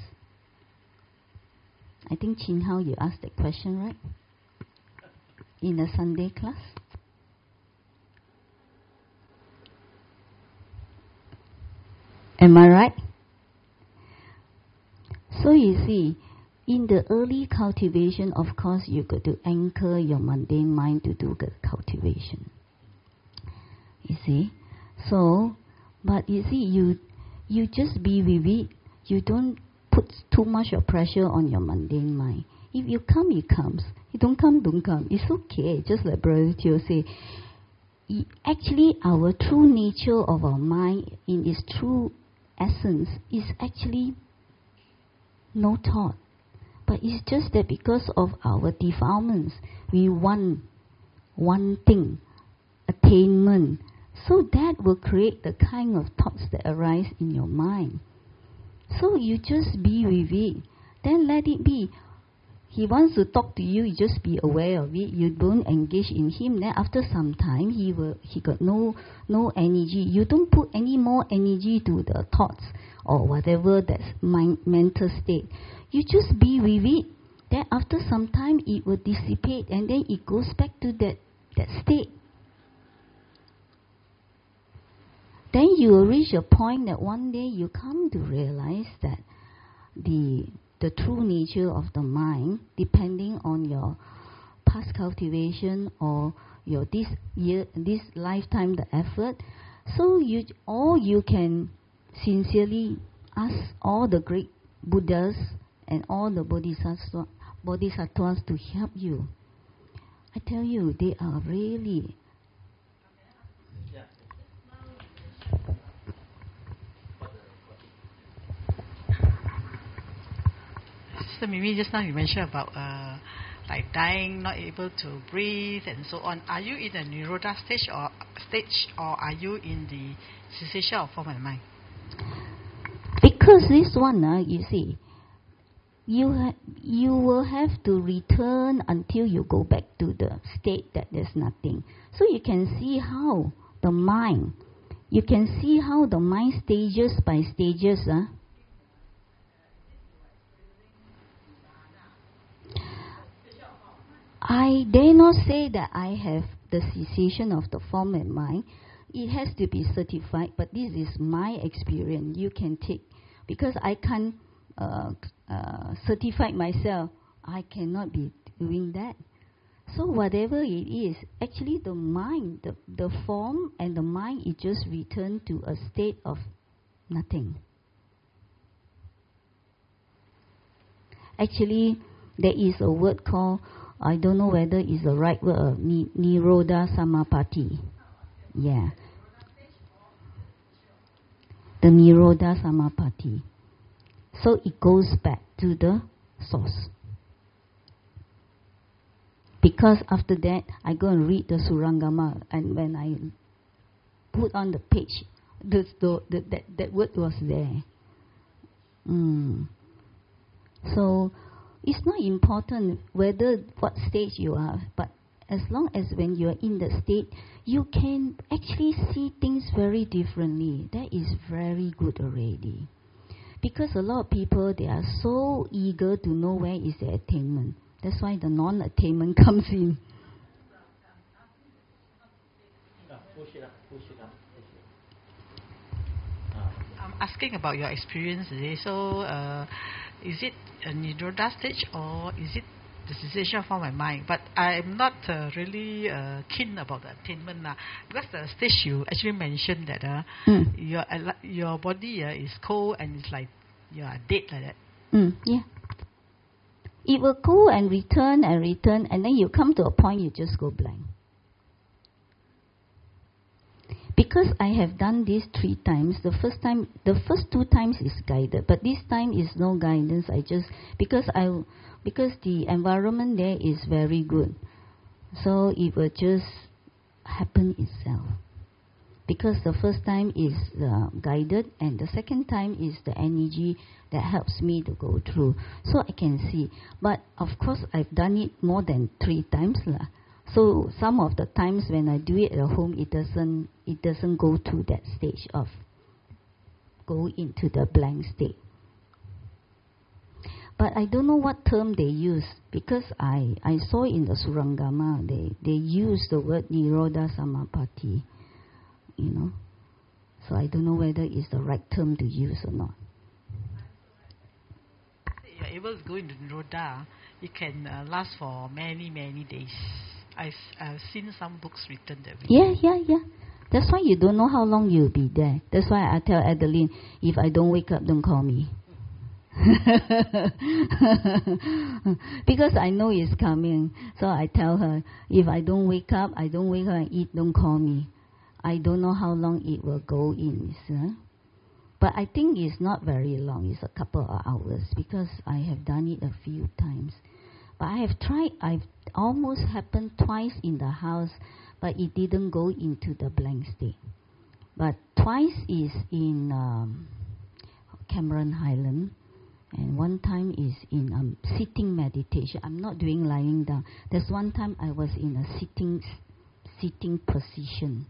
S2: I think Chin Hao, you asked that question, right? In the Sunday class? Am I right? So you see, in the early cultivation, of course, you got to anchor your mundane mind to do the cultivation. You see? So, but you see, you you just be with it. You don't put too much of pressure on your mundane mind. If you come, it comes. You don't come, don't come. It's okay. Just like Brother Teo say, actually, our true nature of our mind, in its true essence, is actually no thought. But it's just that because of our defilements, we want one thing, attainment. So that will create the kind of thoughts that arise in your mind. So you just be with it. Then let it be. He wants to talk to you, you just be aware of it. You don't engage in him. Then after some time, he will he got no no energy. You don't put any more energy to the thoughts or whatever that's mind, mental state. You just be with it. Then after some time, it will dissipate and then it goes back to that, that state. then you will reach a point that one day you come to realize that the the true nature of the mind, depending on your past cultivation or your this year, this lifetime, the effort. So you all you can sincerely ask all the great Buddhas and all the Bodhisattvas, Bodhisattvas to help you. I tell you, they are really.
S3: So maybe just now you mentioned about uh, like dying, not able to breathe, and so on. Are you in the Nirodha stage, or stage, or are you in the cessation of form and mind?
S2: Because this one, uh, you see, you ha- you will have to return until you go back to the state that there's nothing. So you can see how the mind, you can see how the mind stages by stages, uh, I dare not say that I have the cessation of the form and mind. It has to be certified, but this is my experience. You can take, because I can't uh, uh, certify myself. I cannot be doing that. So whatever it is, actually the mind, the, the form and the mind, it just return to a state of nothing. Actually, there is a word called, I don't know whether it's the right word, uh, ni- Nirodha Samapatti. Yeah. The Nirodha Samapatti. So it goes back to the source. Because after that, I go and read the Surangama, and when I put on the page, the, the, the, that, that word was there. Mm. So it's not important whether what stage you are, but as long as when you are in the state, you can actually see things very differently. That is very good already. Because a lot of people, they are so eager to know where is the attainment. That's why the non-attainment comes in.
S3: I'm asking about your experience today. So, uh, is it a Nirodha stage, or is it the cessation of form and mind? But I'm not uh, really uh, keen about the attainment uh, because the stage you actually mentioned that uh,
S2: Mm.
S3: your uh, your body uh, is cold and it's like you are dead like that.
S2: Mm, yeah. It will go and return and return, and then you come to a point you just go blind. Because I have done this three times, the first time, the first two times is guided, but this time is no guidance. I just because I because the environment there is very good, so it will just happen itself. Because the first time is uh, guided, and the second time is the energy that helps me to go through. So I can see. But of course, I've done it more than three times lah. So some of the times when I do it at home, it doesn't it doesn't go to that stage of go into the blank state. But I don't know what term they use, because I, I saw in the Surangama they, they use the word Nirodha Samapatti. You know, so I don't know whether it's the right term to use or not.
S3: You're able to go into Nirodha, it can uh, last for many, many days. I've, I've seen some books written that way.
S2: Yeah, yeah, yeah. That's why you don't know how long you'll be there. That's why I tell Adeline, if I don't wake up, don't call me. Because I know it's coming. So I tell her, if I don't wake up, I don't wake up and eat, don't call me. I don't know how long it will go in. Uh? But I think it's not very long. It's a couple of hours, because I have done it a few times. But I have tried, I've almost happened twice in the house, but it didn't go into the blank state. But twice is in um, Cameron Highland, and one time is in um, sitting meditation. I'm not doing lying down. There's one time I was in a sitting sitting position.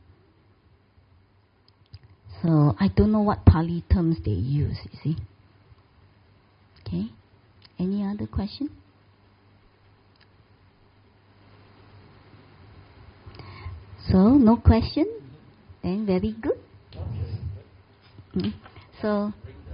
S2: So I don't know what Pali terms they use, you see. Okay. Any other question? So, no question? Then very good. Mm. So.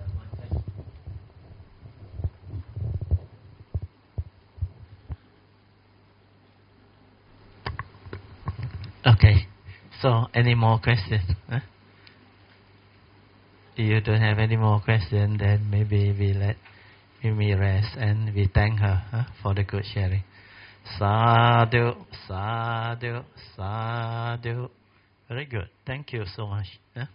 S1: Okay. So, any more questions? Huh? If you don't have any more questions, then maybe we let Mimi rest and we thank her huh, for the good sharing. Sadhu, sadhu, sadhu. Very good. Thank you so much. Huh?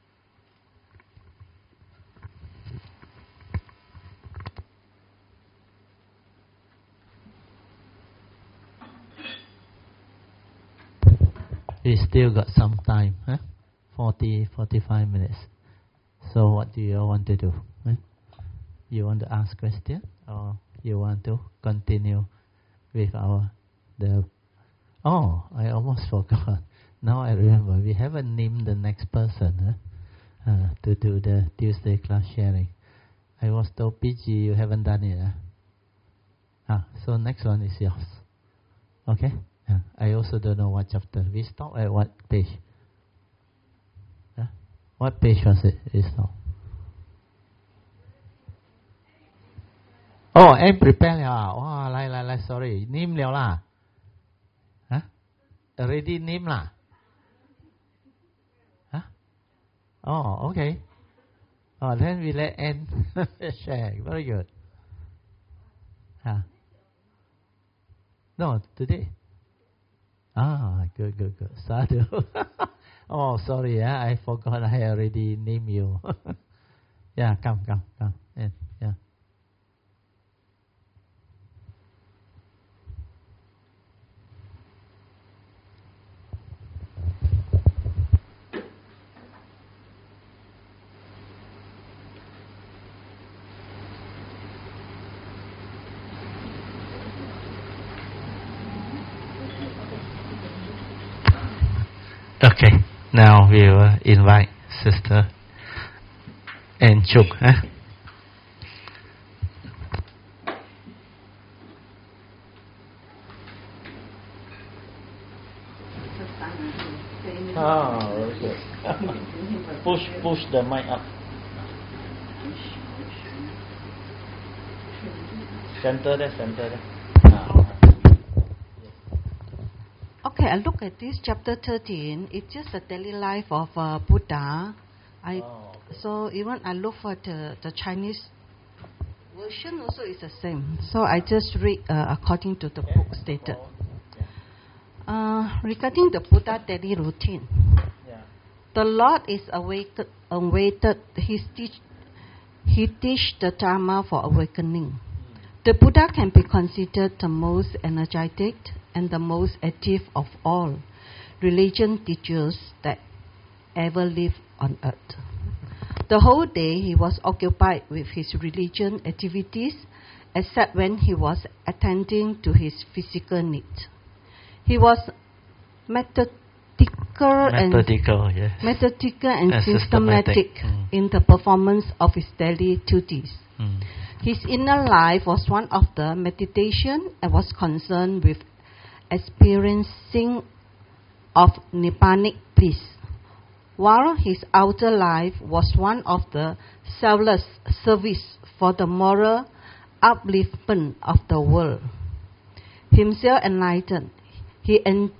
S1: We still got some time, huh? forty, forty-five minutes. So what do you want to do? Huh? You want to ask question or you want to continue with our the? Oh, I almost forgot. Now I remember we haven't named the next person huh? uh, to do the Tuesday class sharing. I was told P G you haven't done it. Huh? Ah, so next one is yours. Okay. Yeah. I also don't know what chapter. We stop at what page? Huh? What page was it? We stop. Oh, em prepare 了啊！哇，来来来 ，sorry， name 了啦，啊 ，already name 啦，啊，哦 ，OK， 哦 ，then we let Anne share. Very good. 啊 ，no today. Ah, good, good, good. Sadhu. Oh, sorry, yeah, I forgot. I already named you. Yeah, come, come, come. And, yeah. Okay, now we will invite Sister Anne Chuk. Huh? Oh, okay. push, push the mic up. Center there, center there. Ah.
S4: Okay, I look at this chapter thirteen. It's just the daily life of uh, Buddha. I
S1: Oh, okay.
S4: so even I look for the, the Chinese version also is the same. So I just read uh, according to the book stated. Uh, regarding the Buddha daily routine,
S1: Yeah.
S4: the Lord is awaited. awaited he teach he teach the Dharma for awakening. The Buddha can be considered the most energetic and the most active of all religion teachers that ever lived on earth. The whole day he was occupied with his religion activities, except when he was attending to his physical needs. He was methodical,
S1: Methodical,
S4: and,
S1: yes.
S4: methodical and,
S1: and
S4: systematic,
S1: systematic. Mm.
S4: in the performance of his daily duties.
S1: Mm.
S4: His inner life was one of the meditation and was concerned with experiencing of Nibbanic bliss, while his outer life was one of the selfless service for the moral upliftment of the world. Himself enlightened, he en-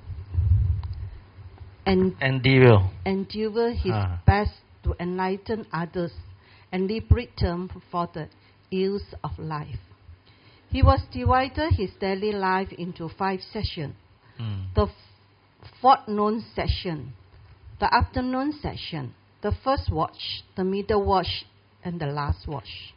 S4: en-
S1: Endeavor.
S4: endeavored his
S1: Ah.
S4: best to enlighten others and liberate them for the ills of life. He was divided his daily life into five sessions.
S1: Mm.
S4: The f- forenoon session, the afternoon session, the first watch, the middle watch, and the last watch.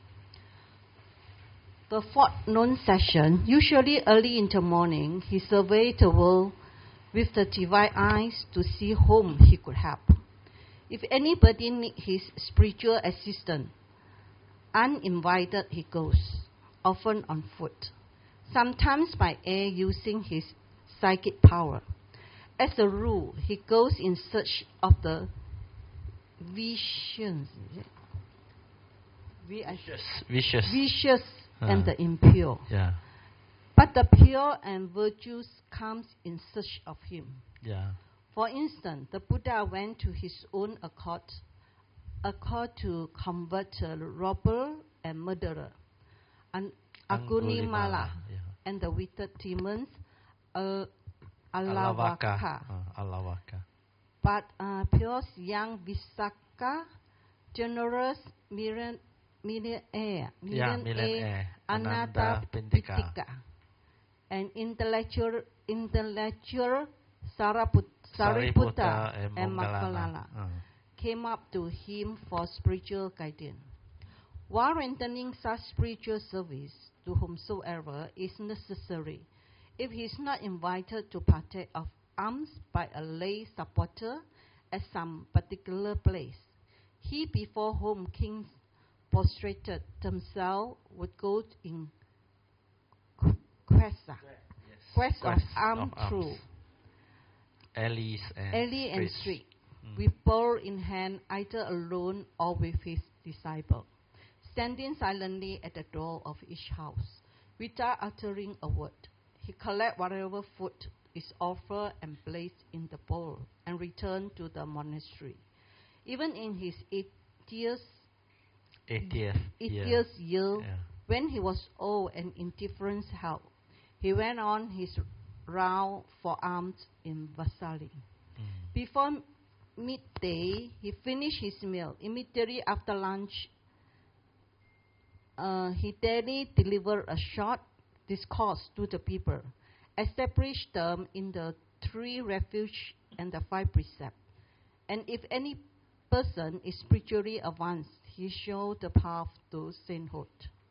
S4: The forenoon session, usually early in the morning, he surveyed the world with the divine eyes to see whom he could help. If anybody needs his spiritual assistance, uninvited he goes, often on foot, sometimes by air using his psychic power. As a rule, he goes in search of the visions,
S1: Vicious. Vicious.
S4: vicious
S1: Ah.
S4: and the impure.
S1: Yeah.
S4: But the pure and virtuous comes in search of him.
S1: Yeah.
S4: For instance, the Buddha went to his own accord a call to convert a robber and murderer, and Angulimala,
S1: yeah.
S4: and the wicked demons, uh,
S1: Alavaka.
S4: Alavaka.
S1: Uh, Alavaka.
S4: But uh, Pious young Visakha, generous million, millionaire,
S1: Yeah,
S4: millionaire,
S1: millionaire.
S4: Ananda
S1: Pittika.
S4: Pittika, and intellectual, intellectual Sariputta, Sariputta and, and Moggallana
S1: uh.
S4: came up to him for spiritual guidance. While rendering such spiritual service to whomsoever is necessary, if he is not invited to partake of alms by a lay supporter at some particular place, he before whom kings prostrated themselves would go in quest,
S1: Yes.
S4: quest,
S1: Quest
S4: of alms
S1: of
S4: through
S1: alleys and
S4: alley and
S1: streets.
S4: street,
S1: Mm.
S4: with bowl in hand, either alone or with his disciple, standing silently at the door of each house, without uttering a word. He collects whatever food is offered and placed in the bowl, and returned to the monastery. Even in his eightieth,
S1: eightieth year.
S4: eightieth year,
S1: Yeah.
S4: when he was old and in different health, he went on his round for alms in Vasali.
S1: Mm.
S4: Before midday, he finished his meal. Immediately after lunch, uh, he daily delivered a short discourse to the people, established them in the three refuge and the five precepts. And if any person is spiritually advanced, he showed the path to sainthood.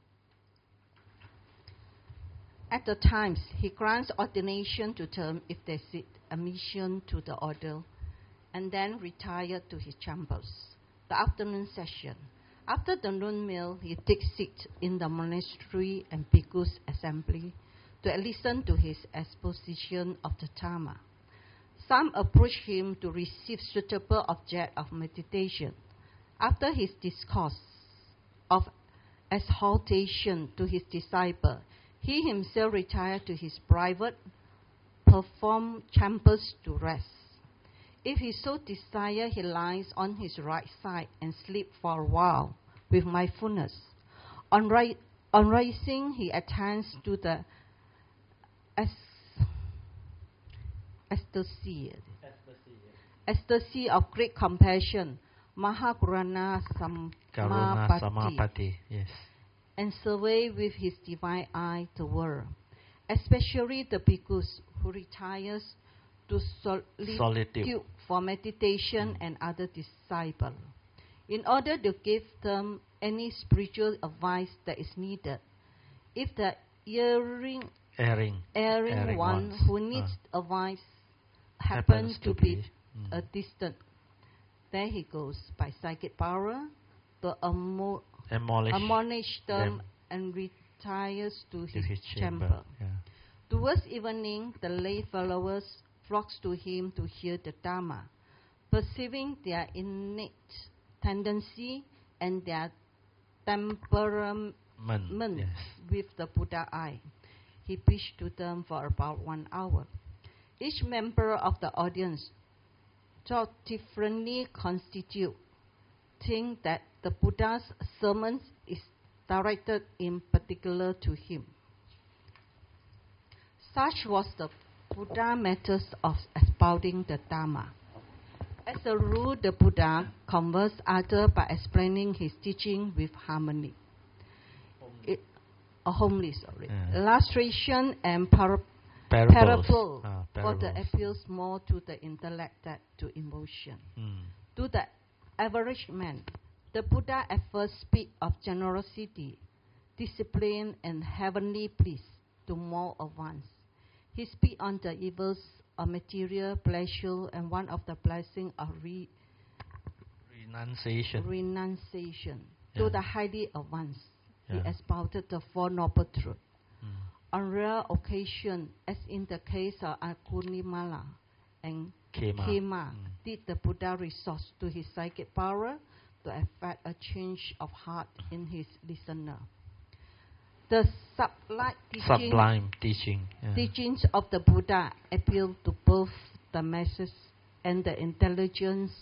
S4: At the times, he grants ordination to them if they seek admission to the order, and then retired to his chambers. The afternoon session. After the noon meal, he takes seat in the monastery and bhikkhus assembly to listen to his exposition of the Dharma. Some approach him to receive suitable object of meditation. After his discourse of exhortation to his disciple, he himself retired to his private, performed chambers to rest. If he so desire, he lies on his right side and sleep for a while with mindfulness. On, ri- on rising, he attends to the es- ecstasy, ecstasy of great compassion, Mahagurana
S1: Karuna
S4: Samapati,
S1: Samapati. Yes.
S4: and survey with his divine eye the world, especially the bhikkhus who retires to solitude,
S1: Solitude.
S4: for meditation, and other disciples, in order to give them any spiritual advice that is needed. If the erring,
S1: Erring.
S4: erring,
S1: Erring
S4: one
S1: ones.
S4: who needs
S1: Uh.
S4: advice happens,
S1: Happens
S4: to,
S1: to
S4: be,
S1: be, mm.
S4: a distant, then he goes by psychic power to amo-
S1: Demolish
S4: admonish them,
S1: them
S4: and retires to
S1: to
S4: his,
S1: his
S4: chamber.
S1: chamber. Yeah.
S4: Towards evening, the lay followers flocks to him to hear the Dharma. Perceiving their innate tendency and their temperament
S1: Man. Yes.
S4: with the Buddha eye, he preached to them for about one hour. Each member of the audience, though differently constitute, think that the Buddha's sermon is directed in particular to him. Such was the Buddha methods of expounding the Dharma. As a rule, the Buddha conversed others by explaining his teaching with harmony. It, a homely, sorry.
S1: Yeah.
S4: Illustration and par-
S1: Parables.
S4: parable
S1: Ah,
S4: for the
S1: parables.
S4: appeals more to the intellect than to emotion.
S1: Mm.
S4: To the average man, the Buddha at first speak of generosity, discipline, and heavenly bliss to more advanced. He speak on the evils of material pleasure and one of the blessings of re-
S1: Renunciation.
S4: renunciation
S1: Yeah.
S4: to the highly advanced. He
S1: Yeah.
S4: expounded the Four Noble Truths.
S1: Mm.
S4: On rare occasion, as in the case of Angulimala and
S1: Khema.
S4: Khema,
S1: Mm.
S4: did the Buddha resort to his psychic power to effect a change of heart in his listener. The sublime, teaching,
S1: Sublime teaching. Yeah.
S4: teachings of the Buddha appeal to both the masses and the intelligence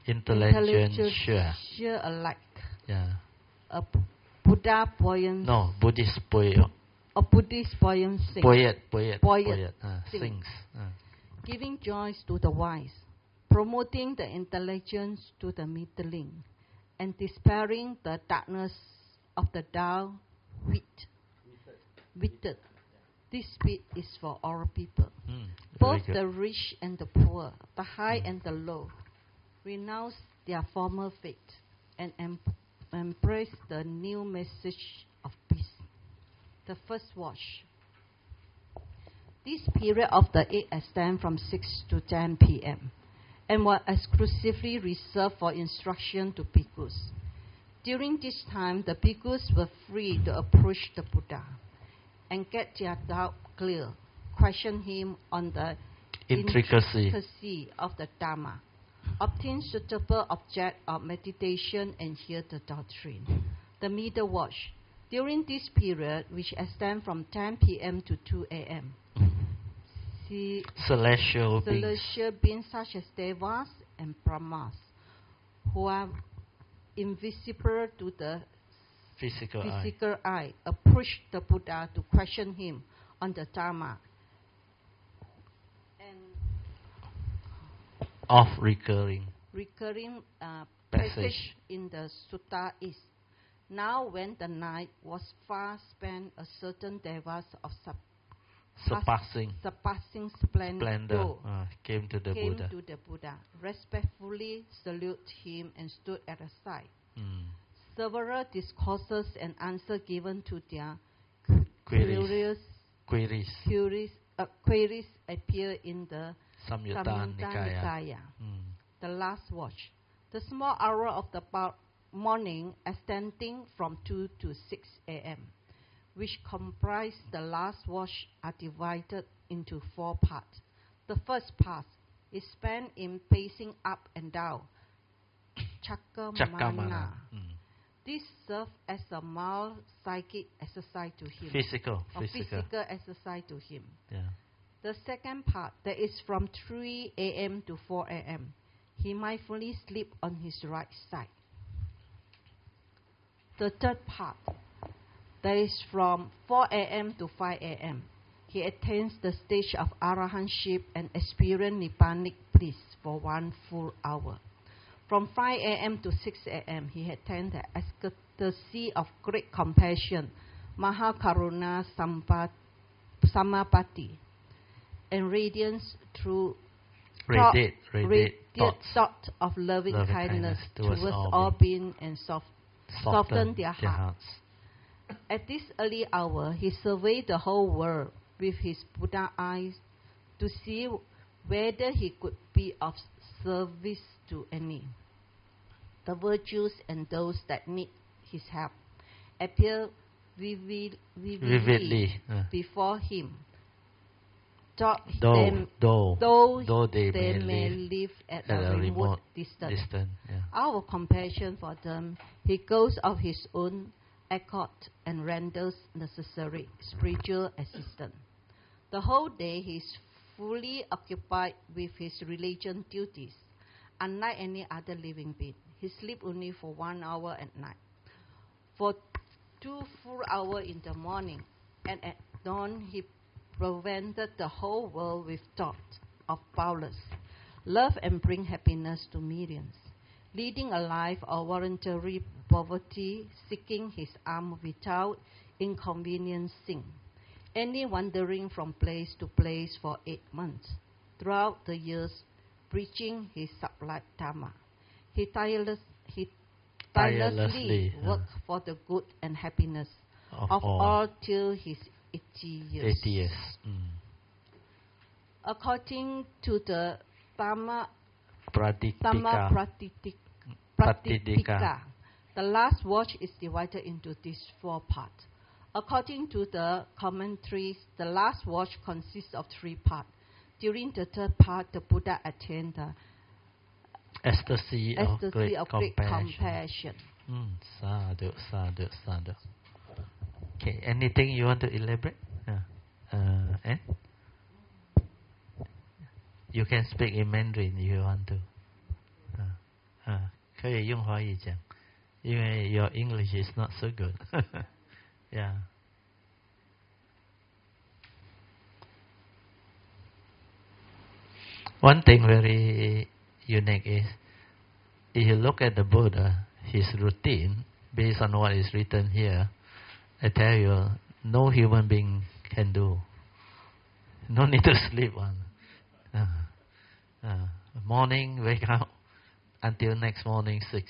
S1: Intelligent,
S4: intelligent,
S1: sure.
S4: sure alike.
S1: Yeah.
S4: A Buddha buoyant.
S1: No, Buddhist poet.
S4: A Buddhist buoyant sing.
S1: Poet, poet,
S4: Poet
S1: poet. Uh,
S4: sing.
S1: sings. Uh.
S4: Giving joys to the wise, promoting the intelligence to the middling, and dispelling the darkness of the Tao wit. Witted. This bit is for all people,
S1: Mm,
S4: both
S1: good.
S4: the rich and the poor, the high
S1: Mm.
S4: and the low. Renounce their former fate and em- embrace the new message of peace. The first watch. This period of the eight extend from six to ten p.m. and was exclusively reserved for instruction to bhikkhus. During this time, the bhikkhus were free to approach the Buddha and get their doubt clear, question him on the
S1: Intricacy.
S4: intricacy of the Dhamma, obtain suitable object of meditation, and hear the doctrine. The middle watch. During this period, which extends from ten p.m. to two a.m., see
S1: Celestial beings.
S4: celestial beings such as Devas and Brahmas, who are invisible to the
S1: Physical eye.
S4: physical eye, approach the Buddha to question him on the Dharma. And
S1: Of recurring.
S4: recurring uh,
S1: Passage.
S4: passage in the Sutta is, now when the night was far spent, a certain Devas of sub-
S1: Surpassing
S4: surpassing splendor,
S1: splendor uh, came to the
S4: came
S1: Buddha.
S4: to the Buddha, respectfully saluted him and stood at the side.
S1: Mm.
S4: Several discourses and answers given to their
S1: Queries.
S4: curious,
S1: Queries.
S4: curious, uh, queries appear in the
S1: Samyutta
S4: Samyutta
S1: Nikaya.
S4: Nikaya.
S1: Mm.
S4: The last watch. The small hour of the bar- morning extending from two to six a.m., which comprise the last watch, are divided into four parts. The first part is spent in pacing up and down, Chakamana.
S1: Chakamana. Mm.
S4: This serves as a mild psychic exercise to him.
S1: Physical.
S4: Or
S1: Physical.
S4: physical exercise to him.
S1: Yeah.
S4: The second part, that is from three a.m. to four a.m., he mindfully sleep on his right side. The third part, that is from four a.m. to five a.m., he attains the stage of arahantship and experience nibbanic bliss for one full hour. From five a.m. to six a.m., he attained the ecstasy of great compassion, Mahakaruna Samapati, and radiance through
S1: Radiate. Radiate
S4: radiant
S1: thoughts.
S4: thought of loving,
S1: Loving
S4: kindness,
S1: kindness towards
S4: towards
S1: all
S4: all beings and soft, soften their
S1: their
S4: hearts.
S1: hearts.
S4: At this early hour, he surveyed the whole world with his Buddha eyes to see whether he could be of service to any. The virtues and those that need his help appear vivid, vividly,
S1: Vividly. Uh,
S4: before him. Taught
S1: though,
S4: them,
S1: though,
S4: though,
S1: though they,
S4: they
S1: may
S4: may
S1: live
S4: live at,
S1: at
S4: a
S1: a
S4: remote,
S1: remote
S4: distance.
S1: distance. Yeah.
S4: Out of compassion for them, he goes of his own accord and renders necessary spiritual assistance. The whole day he is fully occupied with his religion duties. Unlike any other living being, he sleeps only for one hour at night. For two full hours in the morning, and at dawn he prevented the whole world with thought of boundless love and bring happiness to millions, leading a life of voluntary poverty, seeking his alms without inconveniencing any wandering from place to place for eight months. Throughout the years, preaching his sublime Dhamma, he, tireless, he tirelessly
S1: Tirelessly, uh,
S4: worked for the good and happiness
S1: Of,
S4: of
S1: all.
S4: all till his eighty years.
S1: Eighty years. Mm.
S4: According to the Dhamma,
S1: Pradipika.
S4: Dhamma Pratitik-
S1: Pratidika.
S4: Pratipika, the last watch is divided into these four parts. According to the commentaries, the last watch consists of three parts. During the third part, the Buddha attained the
S1: Ecstasy, of
S4: ecstasy
S1: great
S4: of great
S1: compassion.
S4: compassion.
S1: Mm, sadhu, sadhu, sadhu. Okay, anything you want to elaborate? Yeah. Uh, eh? You can speak in Mandarin if you want to. Uh, 啊，可以用华语讲，因为 your English is not so good. Yeah. One thing very unique is, if you look at the Buddha, his routine, based on what is written here, I tell you, no human being can do. No need to sleep on. Uh, uh, morning, wake up, until next morning, six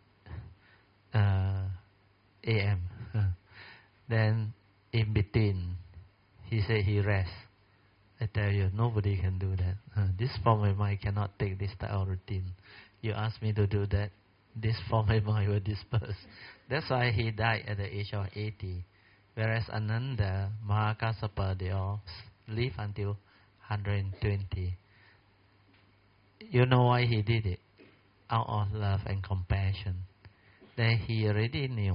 S1: uh, A M Uh, then, in between, he say he rests. I tell you, nobody can do that. Uh, this form of mind cannot take this type of routine. You ask me to do that, this form of mind will disperse. That's why he died at the age of eighty. Whereas Ananda, Mahakassapa, they all live until one hundred twenty. You know why he did it? Out of love and compassion. Then he already knew,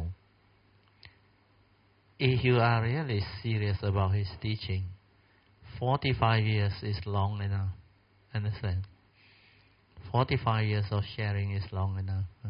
S1: if you are really serious about his teaching, forty-five years is long enough. Understand? forty-five years of sharing is long enough. Uh,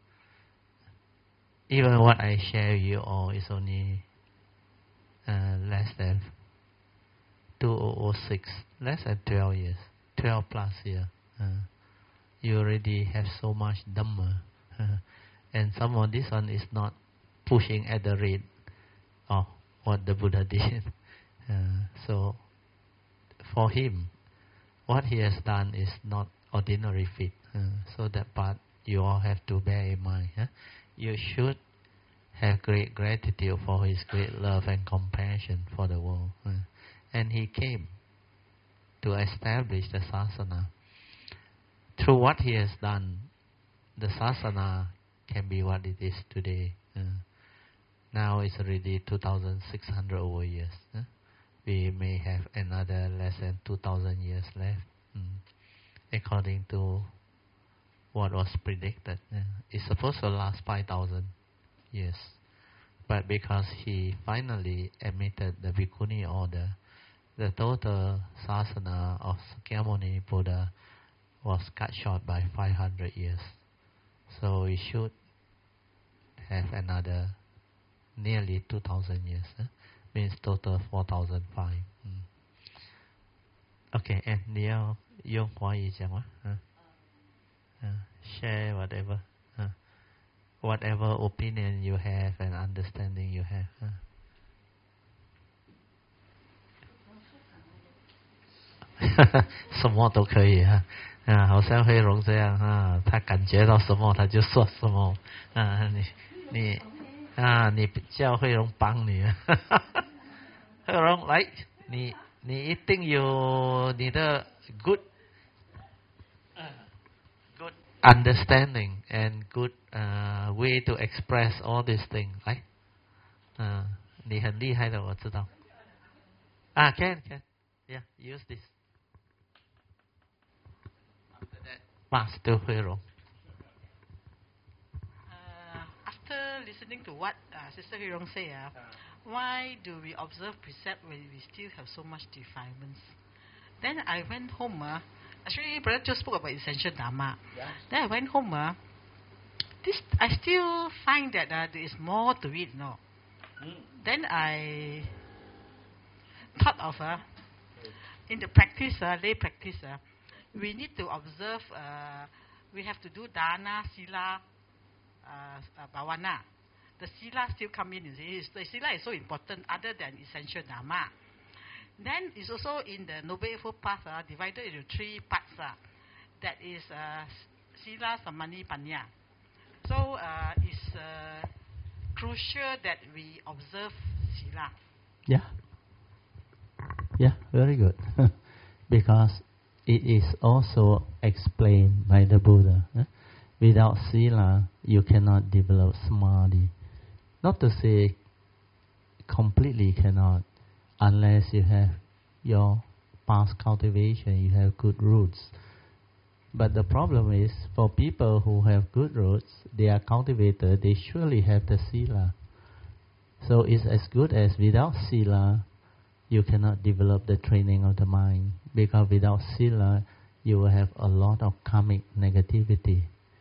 S1: even what I share with you all is only uh, less than two thousand six, less than twelve years, twelve plus years. Uh, you already have so much Dhamma. Uh, and some of this one is not pushing at the rate of what the Buddha did. Uh, so, for him, what he has done is not ordinary feat. Uh, so that part you all have to bear in mind. Huh? You should have great gratitude for his great love and compassion for the world. Uh, and he came to establish the Sasana. Through what he has done, the Sasana can be what it is today. Uh, now it's already two thousand six hundred over years. Uh, we may have another less than two thousand years left. Mm. According to what was predicted. Uh, it's supposed to last five thousand years. But because he finally admitted the Bhikkhuni order, the total Sasana of Sakyamuni Buddha was cut short by five hundred years. So we should have another nearly two thousand years. Uh, means total four thousand five. Mm. Okay, and 你要用华语讲吗？ Uh, uh, share whatever, uh, whatever opinion you have and understanding you have. Uh. 什么都可以啊，啊，好像慧荣这样啊，他感觉到什么他就说什么啊，你你啊，你叫慧荣帮你啊，慧荣来，你你一定有你的 good good understanding and good uh, way to express all these things， 来，啊，你很厉害的，我知道，啊 ，can can yeah use this。Pass to Huirong.
S3: Uh, after listening to what uh, Sister Huirong say, uh, why do we observe precept when we still have so much defilements? Then I went home. Uh, actually, Brother just spoke about essential Dharma.
S1: Yeah.
S3: Then I went home. Uh, this I still find that uh, there is more to it. No. Mm. Then I thought of uh, in the practice, uh, lay practice. Uh, we need to observe, uh, we have to do dana, sila, uh, uh, bhavana. The sila still come in, you see. The sila is so important other than essential dharma. Then it's also in the Noble Eightfold Path, uh, divided into three parts. Uh, that is uh, sila, samadhi, panya. So uh, it's uh, crucial that we observe sila.
S1: Yeah. Yeah, very good. Because it is also explained by the Buddha. Eh? Without sila, you cannot develop samadhi. Not to say completely cannot, unless you have your past cultivation, you have good roots. But the problem is, for people who have good roots, they are cultivated, they surely have the sila. So it's as good as without sila, you cannot develop the training of the mind, because without sila, you will have a lot of karmic negativity.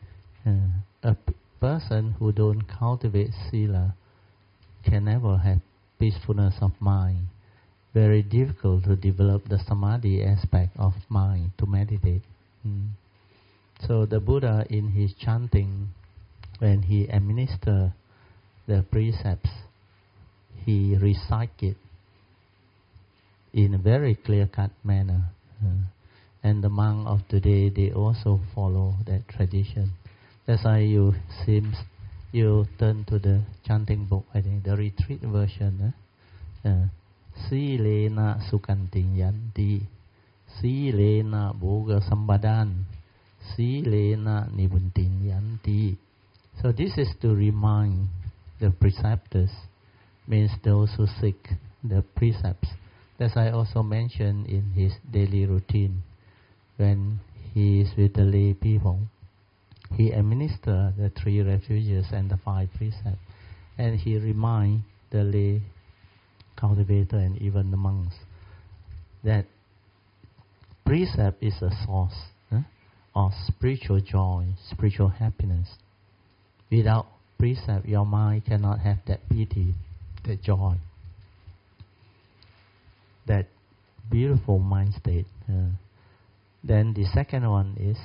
S1: Uh, a p- person who don't cultivate sila can never have peacefulness of mind. Very difficult to develop the samadhi aspect of mind to meditate. Mm. So the Buddha in his chanting, when he administer the precepts, he recite it in a very clear-cut manner. Uh, and the monks of today, they also follow that tradition. That's why you seems you turn to the chanting book, I think the retreat version. Uh, uh, Silena sukantin yanti, Silena boga sambadan, Silena nibuntin yanti. So this is to remind the preceptors, means those who seek the precepts. As I also mentioned in his daily routine, when he is with the lay people, he administers the three refuges and the five precepts, and he reminds the lay cultivator and even the monks that precept is a source eh, of spiritual joy, spiritual happiness. Without precept, your mind cannot have that pity, that joy, that beautiful mind state. Uh, then the second one is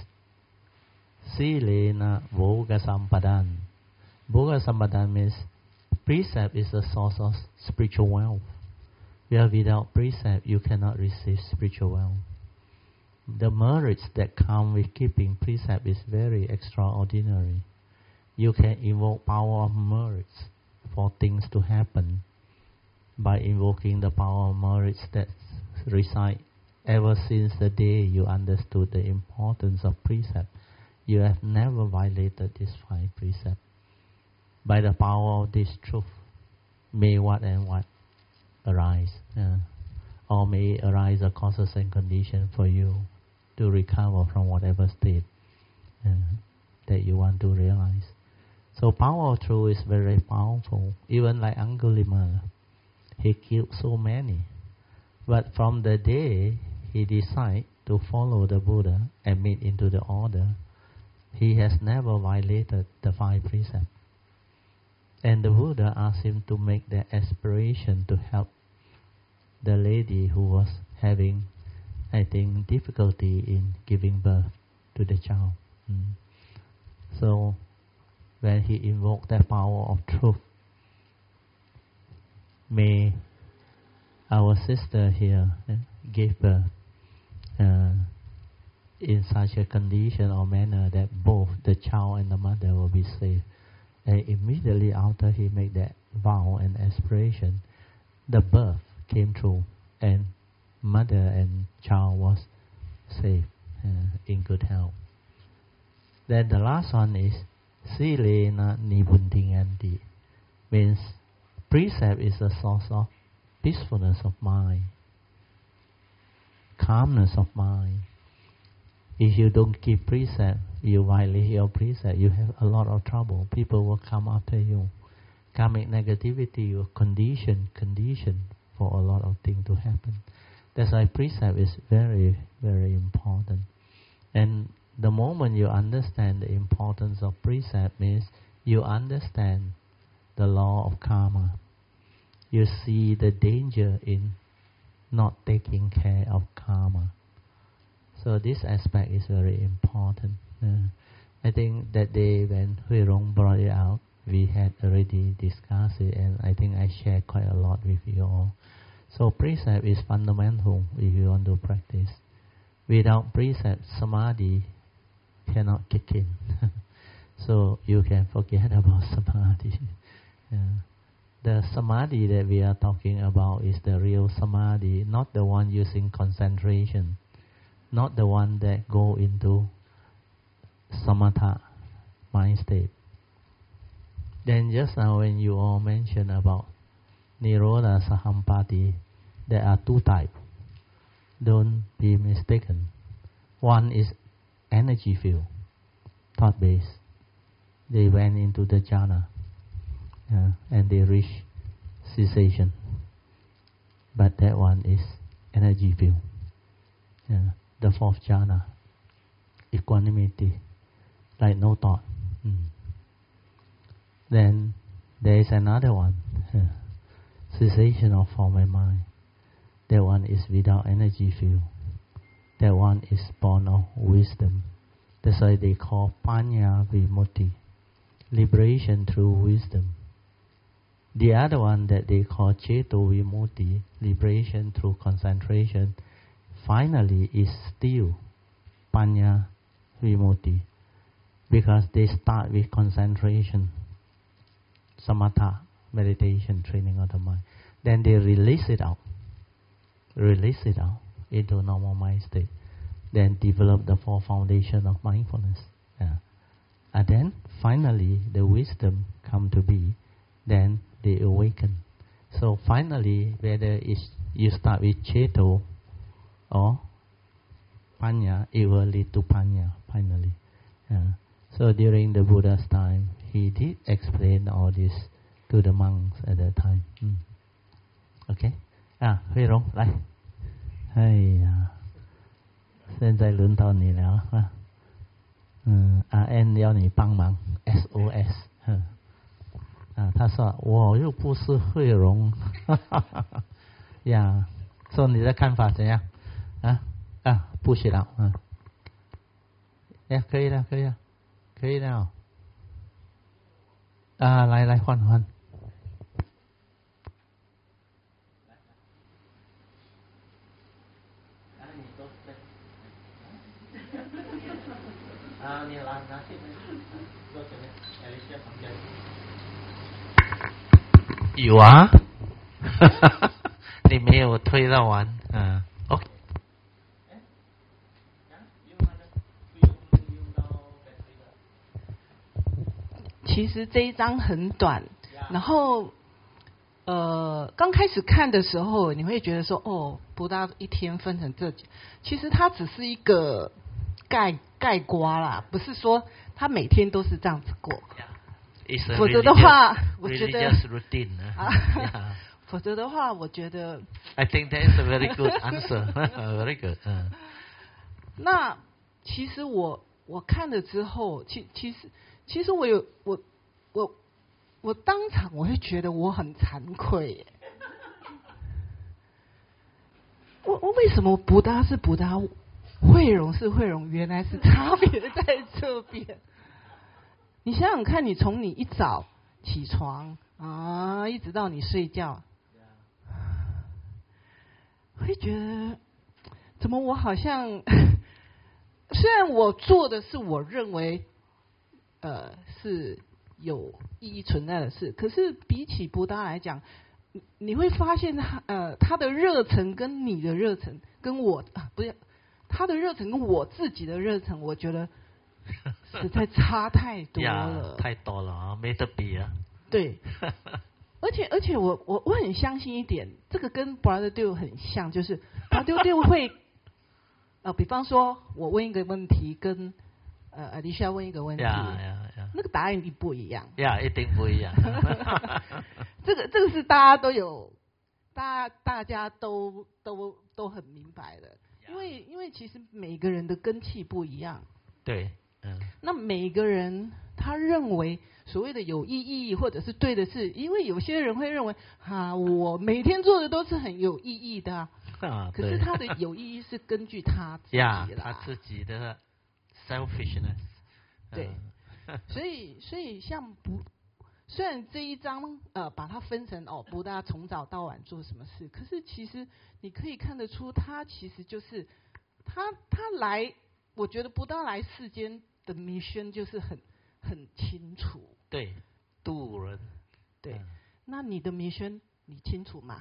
S1: Silena Bhoga Sampadan. Bhoga Sampadan means precept is a source of spiritual wealth. Where without precept, you cannot receive spiritual wealth. The merits that come with keeping precept is very extraordinary. You can invoke power of merits for things to happen by invoking the power of merits that reside ever since the day you understood the importance of precept. You have never violated these five precepts. By the power of this truth, may what and what arise, uh, or may arise a causes and condition for you to recover from whatever state uh, that you want to realize. So power of truth is very powerful. Even like Angulimala, he killed so many. But from the day he decided to follow the Buddha and meet into the order, he has never violated the five precepts. And the Buddha asked him to make the aspiration to help the lady who was having, I think, difficulty in giving birth to the child. Mm. So when he invoked that power of truth, may our sister here eh, give birth uh, in such a condition or manner that both the child and the mother will be safe. And immediately after he made that vow and aspiration, the birth came true, and mother and child was safe, uh, in good health. Then the last one is Silena Nibuntinganti, means precept is a source of peacefulness of mind, calmness of mind. If you don't keep precept, you violate your precept, you have a lot of trouble. People will come after you. Karmic negativity will condition, condition for a lot of things to happen. That's why precept is very, very important. And the moment you understand the importance of precept means you understand the law of karma. You see the danger in not taking care of karma. So this aspect is very important. Uh, I think that day when Hui Rong brought it out, we had already discussed it, and I think I shared quite a lot with you all. So precept is fundamental if you want to practice. Without precept, samadhi cannot kick in. So you can forget about samadhi. Yeah. The samadhi that we are talking about is the real samadhi, not the one using concentration, not the one that go into samatha mind state. Then just now when you all mentioned about Nirodha Sahampati, there are two types. Don't be mistaken. One is energy field, thought base. They went into the jhana uh, and they reach cessation. But that one is energy field. Uh, the fourth jhana, equanimity, like no thought, Mm. Then there is another one, uh, cessation of form and mind. That one is without energy field. That one is born of wisdom. That's why they call Panya Vimutti, liberation through wisdom. The other one that they call Ceto Vimutti, liberation through concentration, finally is still Panya Vimutti, because they start with concentration, samatha, meditation, training of the mind. Then they release it out, release it out into normal mind state. Then develop the four foundation of mindfulness. Yeah. And then finally the wisdom come to be. Then they awaken. So finally, whether it's you start with Ceto or Panya, it will lead to Panya finally. Yeah. So during the Buddha's time, he did explain all this to the monks at that time. Mm. Okay? Ah, 慧荣来。哎呀，现在轮到你了啊。嗯 ，R N 要你帮忙 ，S O S。嗯。啊，他说我又不是慧荣，呀，说你的看法怎样？啊啊，不许了，嗯，呀，可以了，可以了，可以了。啊，来来换换。啊，你拿拿去，坐前面，艾丽西亚旁边。有啊，你没有推到完，嗯 ，OK。
S4: 其实这一章很短，然后呃，刚开始看的时候，你会觉得说，哦，不大一天分成这几，其实它只是一个概概括啦，不是说他每天都是这样子过。否则的话，我觉得
S1: routine
S4: 啊，否则的话，我觉得
S1: I think that is a very good answer, very good. 嗯，
S4: 那其实我我看了之后，其其实其实我有我我我当场我会觉得我很惭愧耶。我我为什么不搭是不搭，慧荣是慧荣，原来是差别在这边。你想想看，你从你一早起床啊，一直到你睡觉，会觉得怎么我好像虽然我做的是我认为呃是有意义存在的事，可是比起布达来讲，你会发现他呃他的热忱跟你的热忱跟我啊不是他的热忱跟我自己的热忱，我觉得实在差太多了，
S1: 太多了啊，没得比啊。
S4: 对，而且而且我我我很相信一点，这个跟 Brother Dew 很像，就是 Brother Dew 会呃，比方说我问一个问题，跟呃 Alicia 问一个问题，
S1: yeah, yeah, yeah.
S4: 那个答案一定不一样。
S1: 呀、yeah, 一定不一样。
S4: 这个这个是大家都有，大家大家都都都很明白的，因为因为其实每个人的根气不一样。
S1: 对。嗯，
S4: 那每个人他认为所谓的有意义或者是对的事，因为有些人会认为啊，我每天做的都是很有意义的啊，啊可是他的有意义是根据他自己啦，
S1: 他自己的 selfishness。
S4: 对，所以所以像不，虽然这一章呃把它分成哦，不大从早到晚做什么事，可是其实你可以看得出，他其实就是他他来。我觉得不大来世间的 mission 就是很很清楚。
S1: 对，渡人。
S4: 对，嗯、那你的 mission 你清楚吗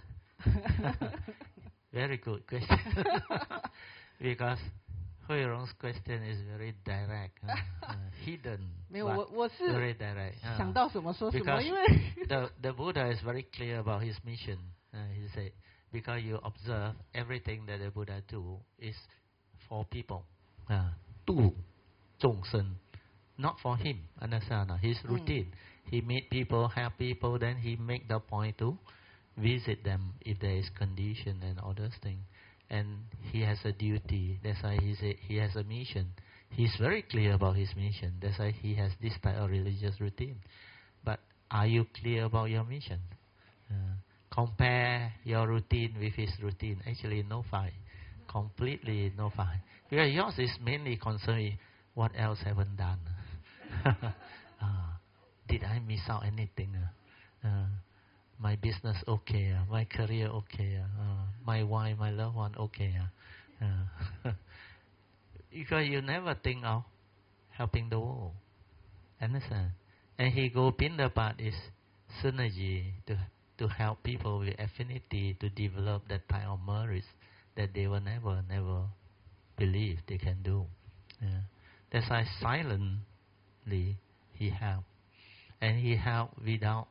S1: ？Very good question. Because 慧荣's question is very direct, uh, uh, hidden.
S4: 没有，我我是
S1: very direct.
S4: 想到什么说什么，因为
S1: the the Buddha is very clear about his mission. Uh, he said, because you observe everything that the Buddha do is for people. 啊，度众生 ，not for him, understand? His routine, mm. he meet people, help people, then he make the point to visit them if there is condition and all those things. And he has a duty. That's why he said he has a mission. He's very clear about his mission. That's why he has this type of religious routine. But are you clear about your mission? Uh, compare your routine with his routine. Actually, no fight. Completely no fight. Because yours is mainly concerned with what else haven't done. uh, did I miss out anything? Uh, uh, my business okay? Uh, my career okay? Uh, my wife, my loved one okay? Uh, uh, because you never think of helping the world. Understand? And he go Pindapat is synergy to to help people with affinity to develop that type of merits that they will never, never believe they can do. Yeah. That's why silently he helped. And he helped without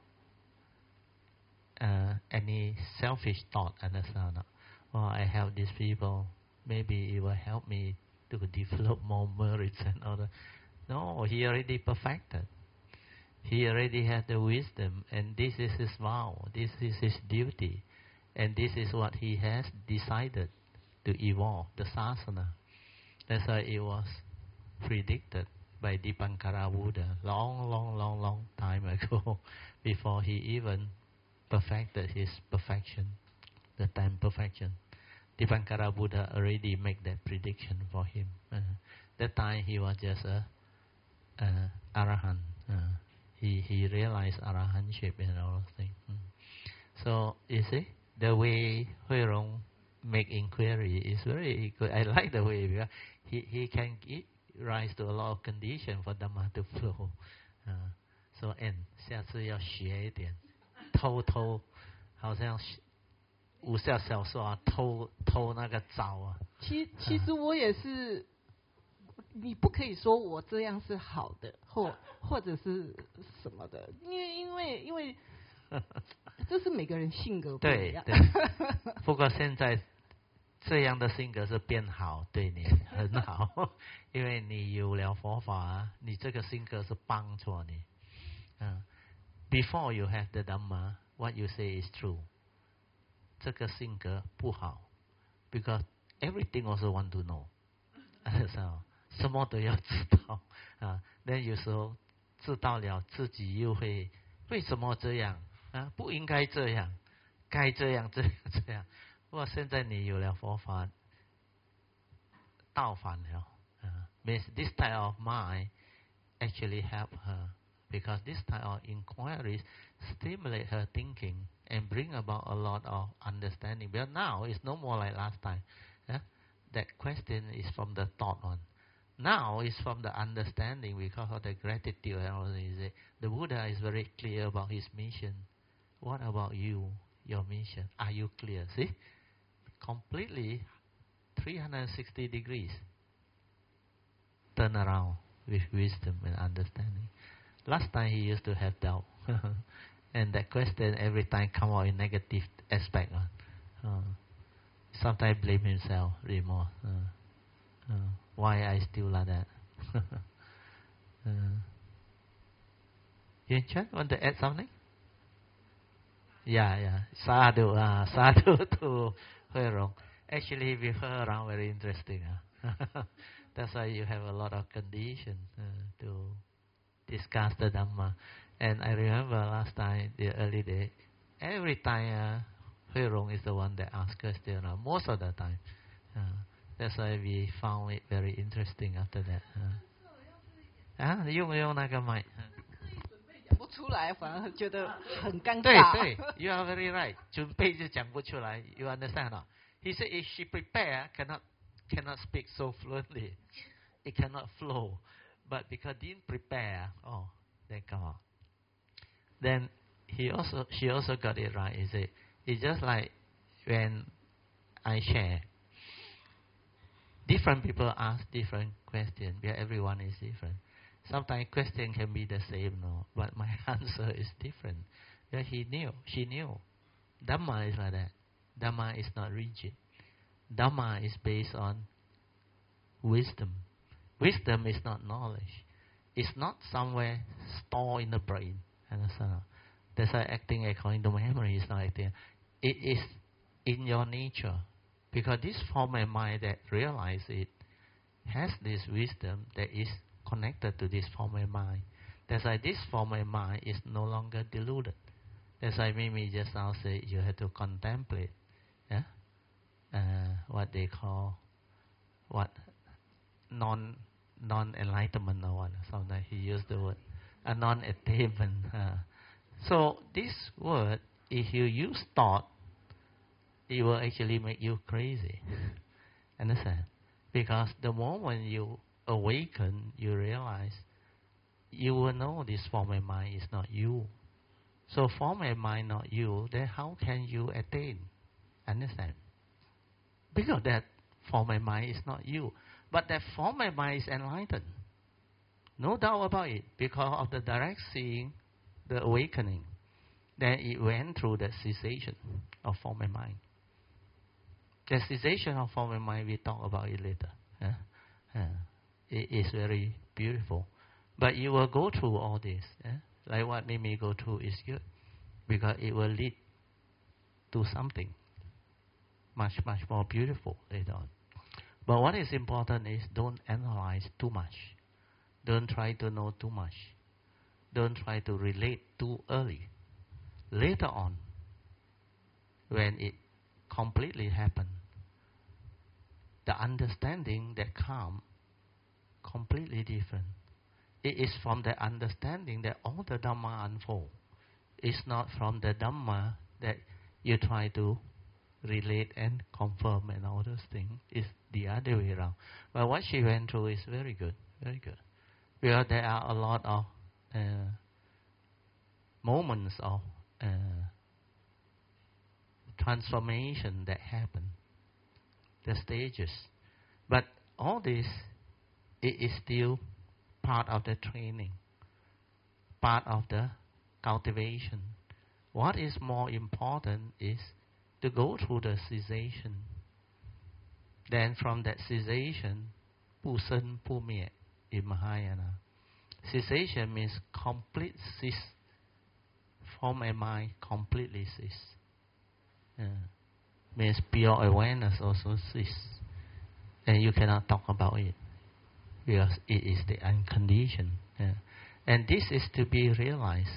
S1: uh, any selfish thought. Understand? Oh, I help these people. Maybe it will help me to develop more merits and other. No, he already perfected. He already had the wisdom, and this is his vow, this is his duty, and this is what he has decided to evolve, the sasana. That's why it was predicted by Dipankara Buddha long, long, long, long time ago, before he even perfected his perfection, the time perfection. Dipankara Buddha already made that prediction for him. Uh, that time he was just a, a arahant. Uh, He he realized arahantship and all those things. Mm. So you see, the way Hui Rong make inquiry is very good. I like the way because he he can give rise to a lot of condition for Dhamma to flow. Uh, so and 下次要学一点，偷偷，好像武侠小说啊，偷偷那个招啊。
S5: 其其实我也是。你不可以说我这样是好的，或或者是什么的，因为因为因为这是每个人性格不一样。
S1: 对对。不过现在这样的性格是变好，对你很好，因为你有了佛法，你这个性格是帮助你。嗯 ，Before you have the Dhamma, what you say is true。这个性格不好 ，because everything also want to know。so, 什么都要知道啊，那有时候知道了自己又会为什么这样啊？不应该这样，该这样这样这样。不过现在你有了佛法，倒反了啊。Means this type of mind actually help her because this type of inquiries stimulate her thinking and bring about a lot of understanding. But now it's no more like last time. Yeah? That question is from the thought on. Now it's from the understanding because of the gratitude and all this. The Buddha is very clear about his mission. What about you, your mission? Are you clear? See? Completely three hundred sixty degrees. Turn around with wisdom and understanding. Last time he used to have doubt. And that question every time come out in negative aspect. Uh, sometimes blame himself, remorse. Uh, uh, why I still like that? uh, Yen Chuan, want to add something? Yeah, yeah. Sadhu, uh, sadhu to Hui Rong. Actually, with her around, very interesting. Uh. That's why you have a lot of condition uh, to discuss the Dhamma. And I remember last time, the early day, every time uh, Hui Rong is the one that asks questions, uh, most of the time. Uh, that's why we found it very interesting after that. Uh. 啊，你用不用那个麦？
S5: 讲不出来，反而觉得很尴尬。
S1: 对对 ，You are very right. 准备就讲不出来 ，You understand 啊 ？He said if she prepare, cannot cannot speak so fluently, it cannot flow. But because didn't prepare, oh, then come on. Then he also she also got it right. He said it's just like when I share. Different people ask different questions. Yeah, everyone is different. Sometimes question can be the same, no, but my answer is different. Yeah, he knew, she knew. Dhamma is like that. Dhamma is not rigid. Dhamma is based on wisdom. Wisdom is not knowledge. It's not somewhere stored in the brain. Understand? That's why acting according to memory is not acting. It is in your nature. Because this form of mind that realize it, has this wisdom that is connected to this former mind. That's why this former mind is no longer deluded. That's why Mimi just now said you have to contemplate, yeah? uh, what they call what non non enlightenment or what. Sometimes he used the word a non attainment. Uh. So this word, if you use thought, it will actually make you crazy. Understand? Because the moment you awaken, you realize you will know this former mind is not you. So former mind not you, then how can you attain? Understand? Because that former mind is not you. But that former mind is enlightened. No doubt about it. Because of the direct seeing, the awakening. Then it went through the cessation of former mind. The cessation of former mind, we talk about it later. Yeah? Yeah. It is very beautiful. But you will go through all this. Yeah? Like what Mimi go through is good. Because it will lead to something much, much more beautiful later on. But what is important is don't analyze too much. Don't try to know too much. Don't try to relate too early. Later on, when it completely happens, the understanding that comes completely different. It is from the understanding that all the Dhamma unfold. It's not from the Dhamma that you try to relate and confirm and all those things. It's the other way around. But what she went through is very good, very good. Because there are a lot of uh, moments of uh, transformation that happen, the stages. But all this, it is still part of the training, part of the cultivation. What is more important is to go through the cessation. Then from that cessation, pu sen pu miet in Mahayana. Cessation means complete cease. From a mind completely cease. Uh, means pure awareness also cease. And you cannot talk about it. Because it is the unconditioned. Uh, and this is to be realized.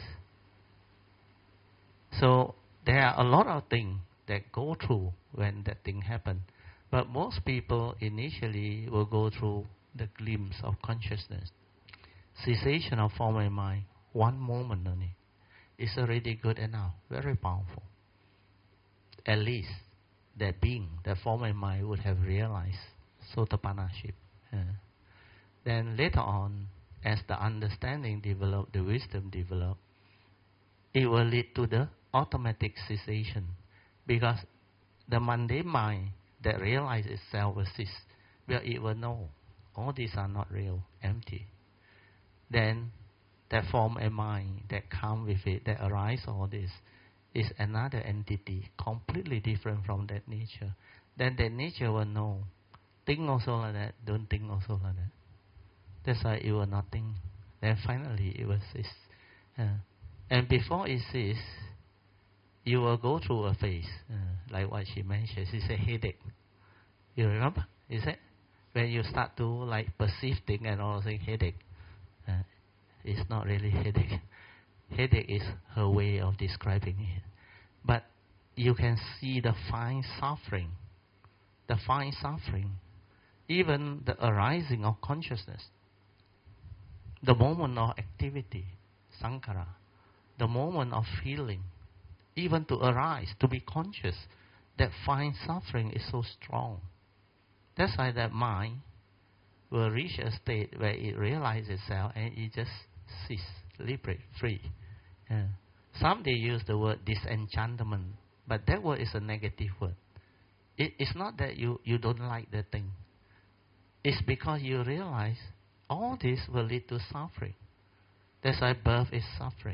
S1: So there are a lot of things that go through when that thing happens. But most people initially will go through the glimpse of consciousness. Cessation of former mind, one moment only, is already good enough, very powerful. At least that being, that former mind would have realized Sotapanaship. Uh, then later on, as the understanding develop, the wisdom develop, it will lead to the automatic cessation. Because the mundane mind that realizes itself will cease. Well, it will know all these are not real, empty. Then that form a mind that come with it, that arise all this, is another entity, completely different from that nature. Then that nature will know. Think also like that, don't think also like that. That's why it will not think. Then finally it will cease. Uh, and before it cease, you will go through a phase, uh, like what she mentioned. She said headache. You remember? Is it? When you start to like perceive things and all things, headache. Uh, it's not really headache. Headache is her way of describing it. But you can see the fine suffering. The fine suffering. Even the arising of consciousness. The moment of activity, sankhara. The moment of feeling. Even to arise, to be conscious. That fine suffering is so strong. That's why that mind will reach a state where it realizes itself and it just cease, liberate, free. Yeah. Some they use the word disenchantment, but that word is a negative word. It, it's not that you, you don't like the thing. It's because you realize all this will lead to suffering. That's why birth is suffering.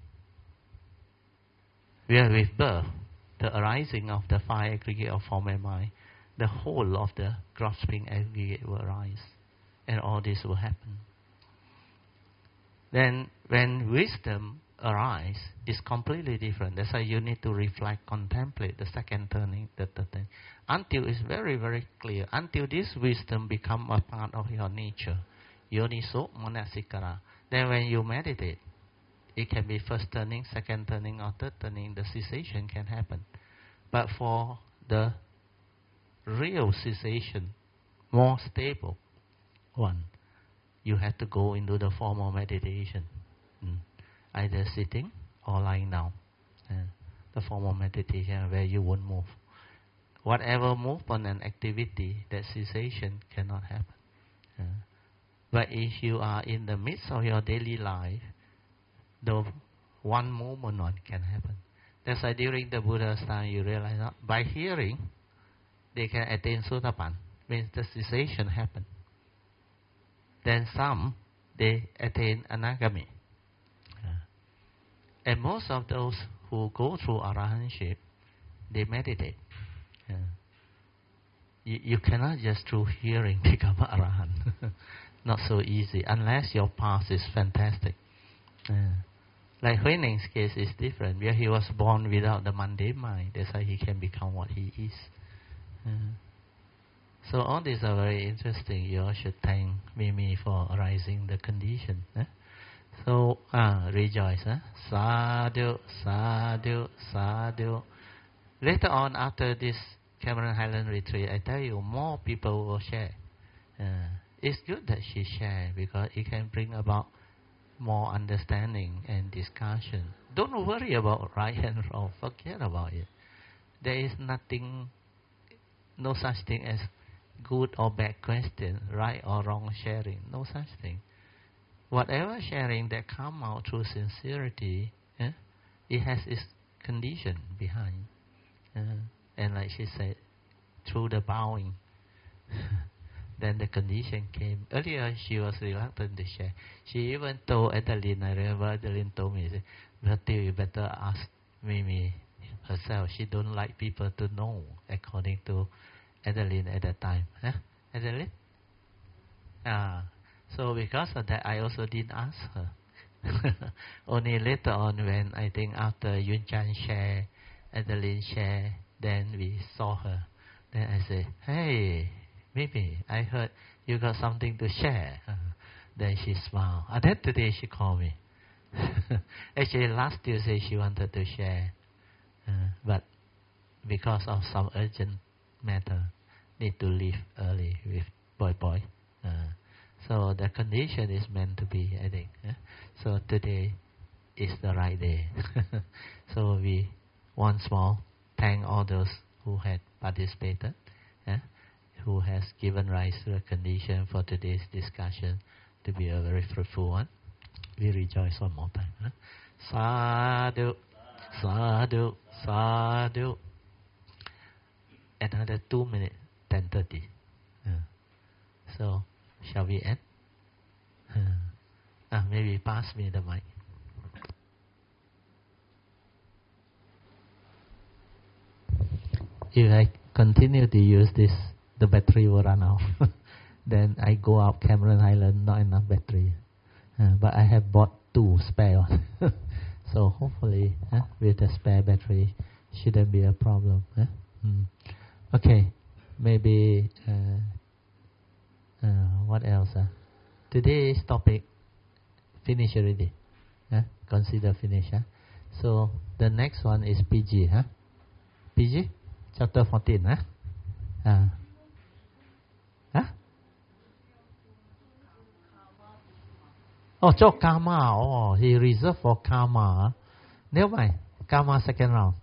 S1: Where with birth, the arising of the five aggregate of form and mind, the whole of the grasping aggregate will arise. And all this will happen. Then when wisdom arise is completely different. That's why you need to reflect, contemplate the second turning, the third turning, until it's very, very clear. Until this wisdom become a part of your nature, yoniso manasikara. Then when you meditate, it can be first turning, second turning, or third turning. The cessation can happen. But for the real cessation, more stable one, you have to go into the formal meditation. Mm. Either sitting or lying down. Uh, the form of meditation where you won't move. Whatever movement and activity, that cessation cannot happen. Uh, but if you are in the midst of your daily life, the one movement one can happen. That's why during the Buddha's time you realize that by hearing, they can attain Sotapan. Means the cessation happen. Then some, they attain Anagami. And most of those who go through arahantship, they meditate. Yeah. You, you cannot just through hearing become arahant. Not so easy, unless your path is fantastic. Yeah. Like Huineng's case is different, where he was born without the mundane mind. That's why he can become what he is. Yeah. So all these are very interesting. You all should thank Mimi for arising the condition. Eh? So, ah, rejoice. Huh? Sadhu, sadhu, sadhu. Later on, after this Cameron Highland retreat, I tell you, more people will share. Uh, it's good that she shares because it can bring about more understanding and discussion. Don't worry about right and wrong. Forget about it. There is nothing, no such thing as good or bad question, right or wrong sharing. No such thing. Whatever sharing that come out through sincerity, eh, it has its condition behind. Uh, and like she said, through the bowing, then the condition came. Earlier she was reluctant to share. She even told Adeline, I remember Adeline told me, Matthew, you better ask Mimi herself. She don't like people to know, according to Adeline at that time. Huh? Adeline? Ah. So because of that, I also didn't ask her. Only later on, when I think after Yun Chan share, Adeline share, then we saw her. Then I said, hey, Mimi, I heard you got something to share. Uh, then she smiled. And then today she called me. Actually, last Tuesday she wanted to share. Uh, but because of some urgent matter, need to leave early with Boy Boy. Uh, So the condition is meant to be, I think. Eh? So today is the right day. So we once more thank all those who had participated, eh? Who has given rise to the condition for today's discussion to be a very fruitful one. We rejoice one more time. Eh? Sadhu, sadhu, sadhu. Another two minutes, ten thirty. Uh, so. Shall we end? Uh, uh, maybe pass me the mic. If I continue to use this, the battery will run out. Then I go out Cameron Highland, not enough battery. Uh, but I have bought two spare ones. So hopefully, uh, with the spare battery, shouldn't be a problem. Uh? Mm. Okay, maybe... Uh, Uh, what else? Uh? Today's topic finish already. Uh? Consider finish. Uh? So the next one is P G. Huh? P G? Chapter fourteen. Huh? Uh. Huh? Oh, Chok Karma. Oh, he reserved for Karma. Never mind. Karma second round.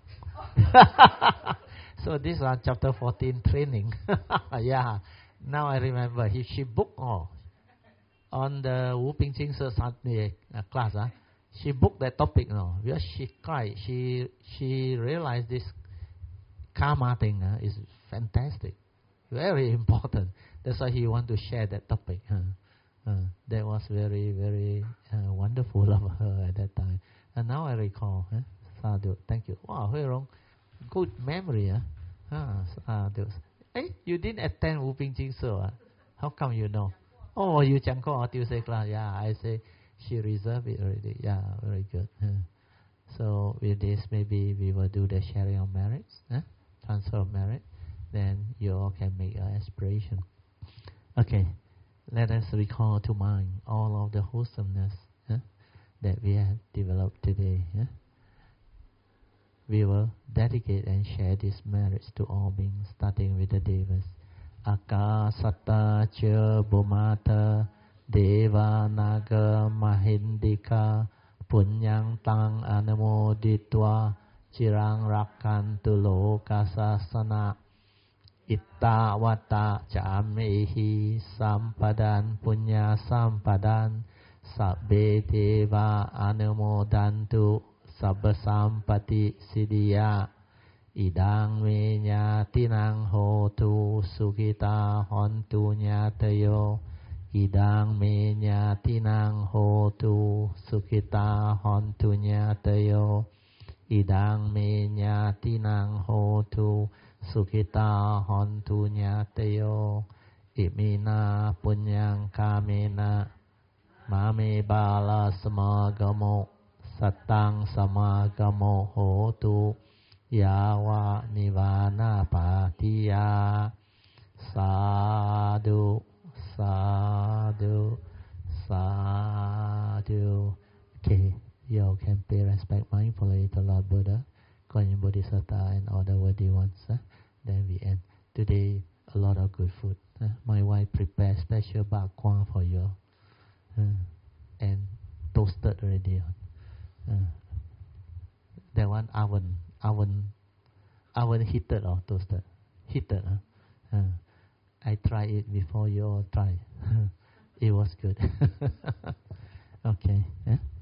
S1: So this one, chapter fourteen, training. Yeah. Now I remember, he, she booked oh, on the Wu Ping Ching Sir Sunday uh, class. Uh, she booked that topic, no, because she cried. She she realized this karma thing uh, is fantastic, very important. That's why he want to share that topic. Uh, uh, that was very very uh, wonderful of her at that time. And now I recall. Uh, Sadhu, thank you. Wow, Hui Rong, good memory. Uh, ah, Sadhu. Hey, you didn't attend Wu Ping Ching Sir. Uh? How come you know? Oh, you 讲过 Tuesday class. Yeah, I say She reserved it already. Yeah, very good. Uh, so with this, maybe we will do the sharing of merits, uh, transfer of merit. Then you all can make an aspiration. Okay, let us recall to mind all of the wholesomeness uh, that we have developed today. Uh. We will dedicate and share these merits to all beings, starting with the devas. Akasata cha bhumata deva naga mahindika punyang tang anamoditva chirang rakantu lokasasana itta vata chamehi sampadan punya sampadan sabbe deva anumodantu sabba sampati siddhya idang me nyatinang hotu sukita hontu nyatayo idang me nyatinang hotu sukita hontu nyatayo idang me nyatinang hotu sukita hontu nyatayo imina punyang kamena mame bala samagamo satang samagamo hotu yawa nivana patiya sadhu sadhu sadhu. Okay, you all can pay respect mindfully to Lord Buddha, Guanyin Bodhisattva and all the worthy ones. Uh, then we end. Today a lot of good food. Uh, my wife prepared special bak kwa for you uh, and toasted already. Uh, that one oven, oven, oven heated or toasted? Heated. Huh? Uh, I tried it before you all try. It was good. Okay. Yeah?